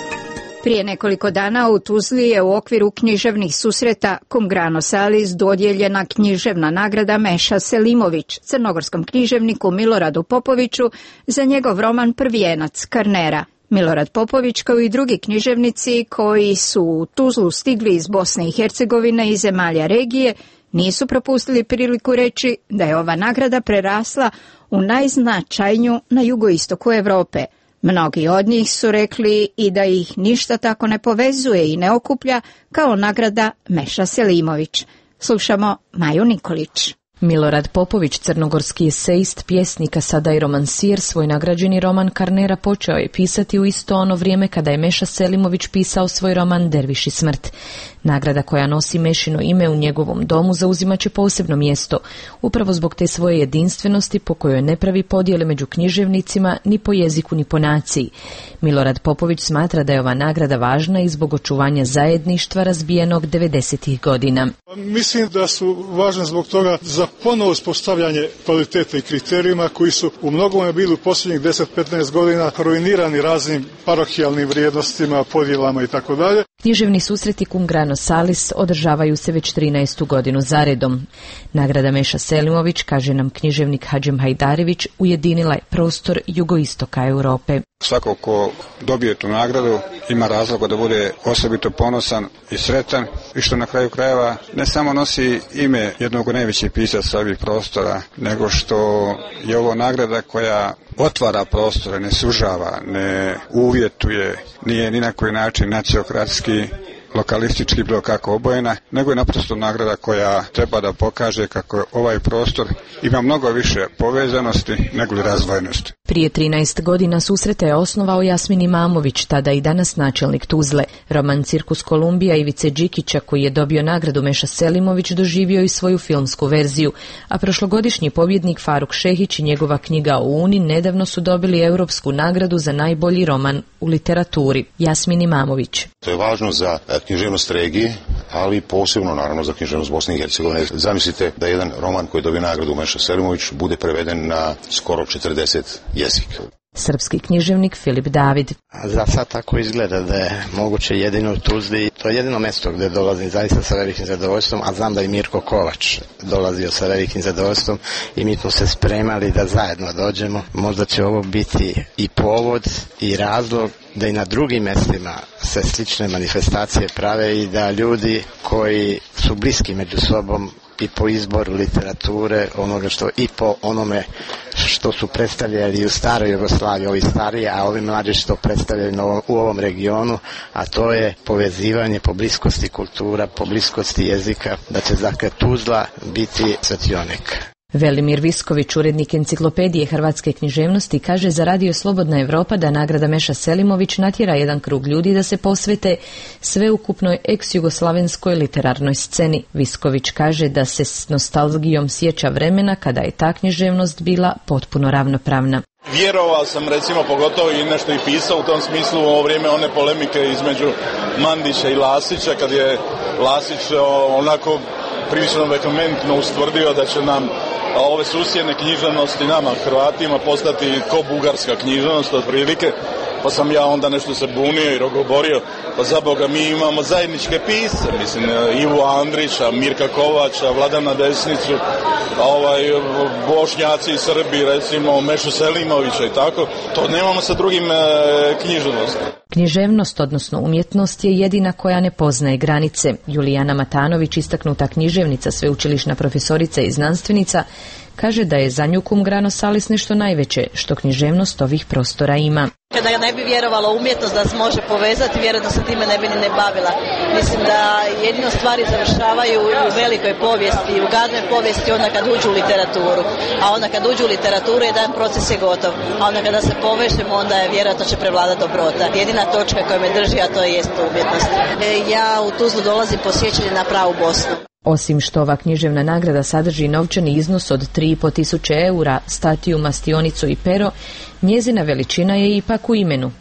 Prije nekoliko dana u Tuzli je u okviru književnih susreta Cum grano salis dodijeljena književna nagrada Meša Selimović, crnogorskom književniku Miloradu Popoviću, za njegov roman Prvijenac Karnera. Milorad Popović, kao i drugi književnici koji su u Tuzlu stigli iz Bosne i Hercegovine i zemalja regije, nisu propustili priliku reći da je ova nagrada prerasla u najznačajniju na jugoistoku Europe. Mnogi od njih su rekli i da ih ništa tako ne povezuje i ne okuplja kao nagrada Meša Selimović. Slušamo Maju Nikolić. Milorad Popović, crnogorski esejist, pjesnik, a sada i romansir, svoj nagrađeni roman Karnera počeo je pisati u isto ono vrijeme kada je Meša Selimović pisao svoj roman Derviš i smrt. Nagrada koja nosi Mešino ime u njegovom domu zauzimaće posebno mjesto, upravo zbog te svoje jedinstvenosti po kojoj ne pravi podjele među književnicima ni po jeziku ni po naciji. Milorad Popović smatra da je ova nagrada važna i zbog očuvanja zajedništva razbijenog devedesetih godina. Mislim da su važne zbog toga za ponovo uspostavljanje kvalitete i kriterijima koji su u mnogome bili u posljednjih deset do petnaest godina ruinirani raznim parohijalnim vrijednostima, podjelama i tako dalje. Književni susreti Cum grano salis održavaju se već trinaestu godinu zaredom. Nagrada Meša Selimović, kaže nam književnik Hadžem Hajdarević, ujedinila je prostor jugoistoka Europe. Svako ko dobije tu nagradu ima razloga da bude osobito ponosan i sretan i što na kraju krajeva ne samo nosi ime jednog od najvećih pisaca ovih prostora, nego što je ovo nagrada koja otvara prostore, ne sužava, ne uvjetuje, nije ni na koji način nacionokratski, lokalistički bilo kako obojena, nego je naprosto nagrada koja treba da pokaže kako ovaj prostor ima mnogo više povezanosti nego li razvojnosti. Prije trinaest godina susrete je osnovao Jasmin Imamović, tada i danas načelnik Tuzle. Roman Cirkus Kolumbija Ivice Đikića, koji je dobio nagradu Meša Selimović, doživio i svoju filmsku verziju, a prošlogodišnji pobjednik Faruk Šehić i njegova knjiga o Uni nedavno su dobili europsku nagradu za najbolji roman u literaturi. Jasmin Imamović. To je važno za književnost regije, ali posebno naravno za književnost Bosne i Hercegovine. Zamislite da jedan roman koji dobije nagradu Meša Selimović bude preveden na skoro četrdeset jezika. Srpski književnik Filip David. Za sad tako izgleda da je moguće jedino u Tuzli. To je jedino mjesto gdje dolazim zaista sa velikim zadovoljstvom, a znam da i Mirko Kovač dolazio sa velikim zadovoljstvom i mi smo se spremali da zajedno dođemo. Možda će ovo biti i povod i razlog da i na drugim mjestima se slične manifestacije prave i da ljudi koji su bliski među sobom i po izboru literature, onoga što i po onome što su predstavljali u staroj Jugoslaviji, ovi stariji, a ovi mlađi što predstavljaju u ovom regionu, a to je povezivanje po bliskosti kultura, po bliskosti jezika, da će dakle Tuzla biti svetionik. Velimir Visković, urednik enciklopedije hrvatske književnosti, kaže za Radio Slobodna Evropa da nagrada Meša Selimović natjera jedan krug ljudi da se posvete sveukupnoj ex-jugoslavenskoj literarnoj sceni. Visković kaže da se s nostalgijom sjeća vremena kada je ta književnost bila potpuno ravnopravna. Vjerovao sam recimo pogotovo i nešto i pisao u tom smislu u ovo vrijeme one polemike između Mandića i Lasića, kad je Lasić onako prilično vehementno ustvrdio da će nam ove susjedne književnosti nama Hrvatima postati ko bugarska književnost otprilike, pa sam ja onda nešto se bunio i rogoborio, pa za Boga mi imamo zajedničke pisce, mislim Ivu Andrića, Mirka Kovača, Vladana Desnicu, ovaj, Bošnjaci i Srbi, recimo Mešu Selimovića i tako, to nemamo sa drugim e, književnostima. Književnost, odnosno umjetnost, je jedina koja ne poznaje granice. Julijana Matanović, istaknuta književnica, sveučilišna profesorica i znanstvenica, kaže da je za nju Cum grano salis nešto najveće što književnost ovih prostora ima. Kada ja ne bi vjerovala u umjetnost da se može povezati, vjerojatno se time ne bi ni ne bavila. Mislim da jedino stvari završavaju u velikoj povijesti, u gadnoj povijesti onda kad uđu u literaturu. A onda kad uđu u literaturu jedan proces je gotov. A onda kada se povežemo onda je vjerojatno će prevladati dobrota. Jedina točka koja me drži, a to je jest umjetnost. Ja u Tuzlu dolazim po sjećanje na pravu Bosnu. Osim što ova književna nagrada sadrži novčani iznos od tri i po tisuće eura, statiju, mastionicu i pero, njezina veličina je ipak u imenu.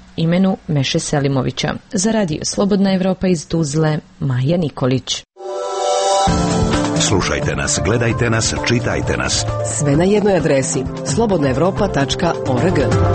imenu Meše Selimovića. Za Radio Slobodna Evropa iz Tuzle, Maja Nikolić. Slušajte nas, gledajte nas, čitajte nas. Sve na jednoj adresi slobodna evropa tačka org.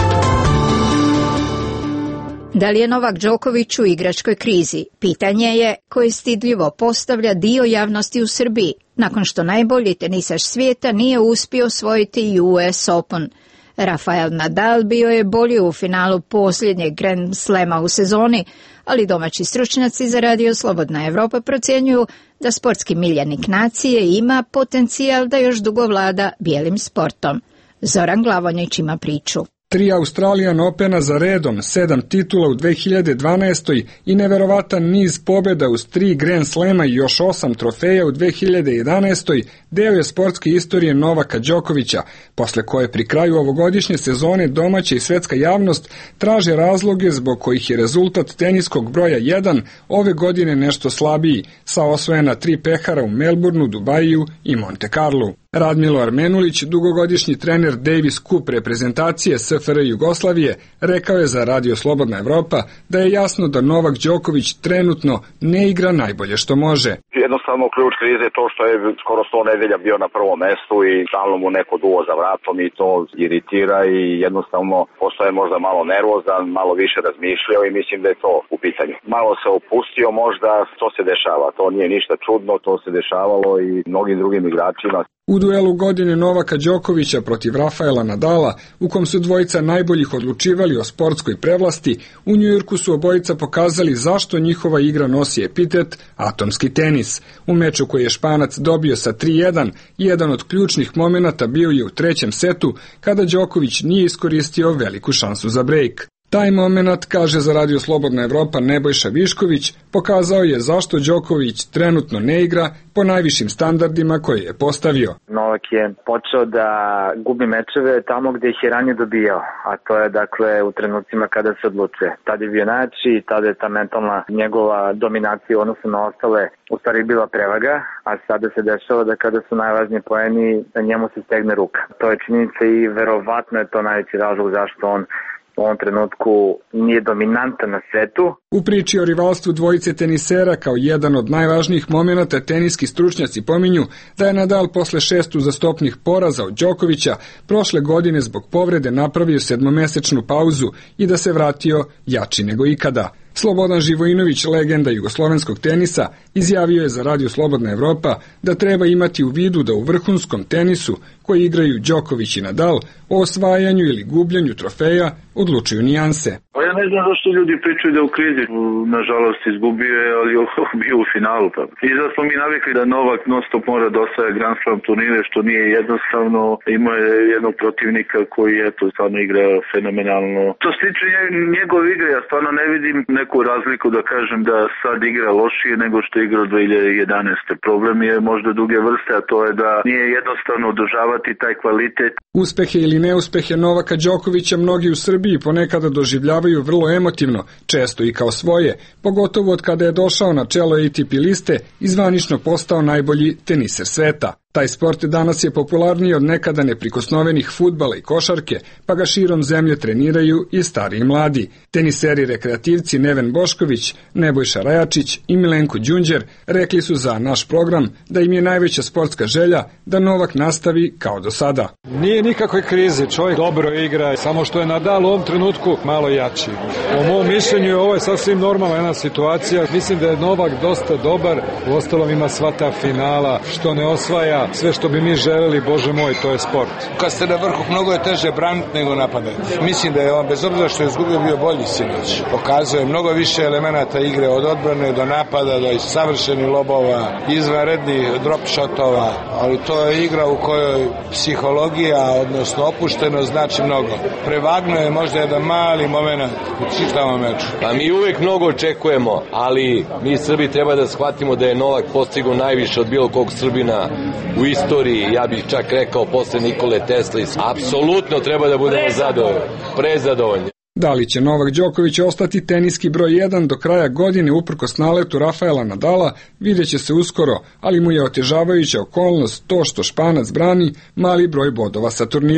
Da li je Novak Đoković u igračkoj krizi? Pitanje je koje stidljivo postavlja dio javnosti u Srbiji, nakon što najbolji tenisaš svijeta nije uspio osvojiti U S Open. Rafael Nadal bio je bolji u finalu posljednjeg Grand Slema u sezoni, ali domaći stručnjaci za Radio Slobodna Evropa procjenjuju da sportski miljenik nacije ima potencijal da još dugo vlada bijelim sportom. Zoran Glavonjić ima priču. Tri Australian Opena za redom, sedam titula u dve hiljade dvanaestoj i neverovatan niz pobjeda uz tri Grand Slema i još osam trofeja u dve hiljade jedanaestoj deo je sportske istorije Novaka Đokovića, posle koje pri kraju ovogodišnje sezone domaća i svetska javnost traže razloge zbog kojih je rezultat teniskog broja jedan ove godine nešto slabiji, sa osvojena tri pehara u Melbourneu, Dubaju i Monte Carlu. Radmilo Armenulić, dugogodišnji trener Davis Cup reprezentacije S F R Jugoslavije, rekao je za Radio Slobodna Evropa da je jasno da Novak Đoković trenutno ne igra najbolje što može. Jednostavno ključ krize je to što je skoro sto nedelja bio na prvom mestu i stalno mu neko duo za vratom i to iritira i jednostavno postaje možda malo nervozan, malo više razmišljao i mislim da je to u pitanju. Malo se opustio možda, to se dešava, to nije ništa čudno, to se dešavalo i mnogim drugim igračima. U duelu godine Novaka Đokovića protiv Rafaela Nadala, u kom su dvojica najboljih odlučivali o sportskoj prevlasti, u Njujorku su obojica pokazali zašto njihova igra nosi epitet atomski tenis. U meču koji je Španac dobio sa tri jedan, jedan od ključnih momenata bio je u trećem setu, kada Đoković nije iskoristio veliku šansu za brejk. Taj moment, kaže za Radio Slobodna Evropa Nebojša Višković, pokazao je zašto Đoković trenutno ne igra po najvišim standardima koje je postavio. Novak je počeo da gubi mečeve tamo gdje ih je ranije dobijao, a to je dakle u trenucima kada se odlučuje. Tad je bio najjači i tada je ta mentalna njegova dominacija u odnosu na ostale u stvari bila prevaga, a sada se dešava da kada su najvažniji poeni, njemu se stegne ruka. To je činjenica i verovatno je to najveći razlog zašto on u ovom trenutku nije dominantan na svetu. U priči o rivalstvu dvojice tenisera kao jedan od najvažnijih momenata teniski stručnjaci pominju da je Nadal posle šest uzastopnih poraza od Đokovića prošle godine zbog povrede napravio sedmomesečnu pauzu i da se vratio jači nego ikada. Slobodan Živojinović, legenda jugoslovenskog tenisa, izjavio je za Radio Slobodna Evropa da treba imati u vidu da u vrhunskom tenisu, koji igraju Đoković i Nadal, o osvajanju ili gubljanju trofeja odlučuju nijanse. Ja ne znam zašto ljudi pričaju da u krizi, nažalost izgubio je, ali bio u finalu. Pa. I zato smo mi navikli da Novak non stop mora da osvaja Grand Slam turnire, što nije jednostavno. Ima je jednog protivnika koji je to stvarno igra fenomenalno. To se tiče njegove igre, ja stvarno ne vidim neku razliku da kažem da sad igra lošije nego što igra od dve hiljade jedanaeste. Problem je možda druge vrste, a to je da nije jednostavno održavati taj kvalitet. Uspehe ili neuspehe Novaka Đokovića mnogi u Srbiji ponekada doživljavaju vrlo emotivno, često i kao svoje, pogotovo od kada je došao na čelo A T P liste i zvanično postao najbolji teniser sveta. Taj sport danas je popularniji od nekada neprikosnovenih fudbala i košarke, pa ga širom zemlje treniraju i stari i mladi. Teniseri rekreativci Neven Bošković, Nebojša Rajačić i Milenko Đunđer rekli su za naš program da im je najveća sportska želja da Novak nastavi kao do sada. Nije nikakve krize, čovjek dobro igra, samo što je Nadal u ovom trenutku malo jači. Po mom mišljenju ovo je sasvim normalna jedna situacija. Mislim da je Novak dosta dobar, uostalom ima sva ta finala, što ne osvaja sve što bi mi želeli, Bože moj, to je sport. Kad ste na vrhu, mnogo je teže braniti nego napadati. Mislim da je on, bez obzira što je izgubio, bio bolji sinoć. Pokazuje mnogo više elemenata igre, od odbrane do napada, do savršenih lobova, izvanrednih drop shotova, ali to je igra u kojoj psihologija, odnosno opušteno, znači mnogo. Prevagno je možda jedan mali moment u čitavom meču. Pa mi uvek mnogo očekujemo, ali mi Srbi treba da shvatimo da je Novak postigao najviše od bilo kog Srbina u istoriji, ja bih čak rekao posle Nikole Tesla. Apsolutno treba da budemo zadovoljni, prezadovoljni. Da li će Novak Đoković ostati teniski broj jedan do kraja godine uprkos naletu Rafaela Nadala, vidjet će se uskoro, ali mu je otežavajuća okolnost to što Španac brani mali broj bodova sa turnira.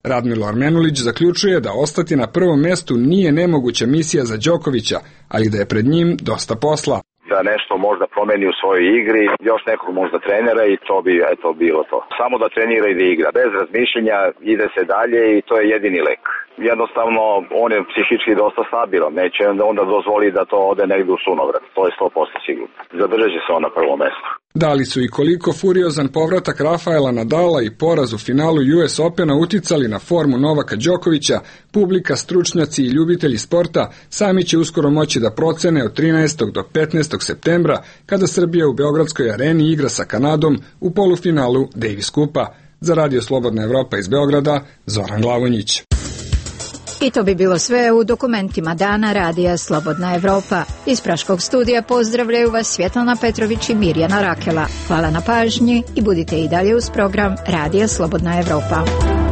Radmilo Armenulić zaključuje da ostati na prvom mestu nije nemoguća misija za Đokovića, ali da je pred njim dosta posla. Da nešto možda promeni u svojoj igri, još nekog možda trenera i to bi eto bilo to. Samo da trenira i da igra. Bez razmišljenja ide se dalje i to je jedini lek. Jednostavno, on je psihički dosta stabilan, neće onda dozvoli da to ode negdje u sunovrat. To je sto posto sigurno. Zadržat će se on na prvo mesto. Da li su i koliko furiozan povratak Rafaela Nadala i poraz u finalu U S Opena uticali na formu Novaka Đokovića, publika, stručnjaci i ljubitelji sporta sami će uskoro moći da procene od trinaestog do petnaestog septembra, kada Srbija u Beogradskoj areni igra sa Kanadom u polufinalu Davis Kupa. Za Radio Slobodna Evropa iz Beograda, Zoran Glavonjić. I to bi bilo sve u dokumentima dana Radija Slobodna Evropa. Iz Praškog studija pozdravljaju vas Svjetlana Petrović i Mirjana Rakela. Hvala na pažnji i budite i dalje uz program Radija Slobodna Evropa.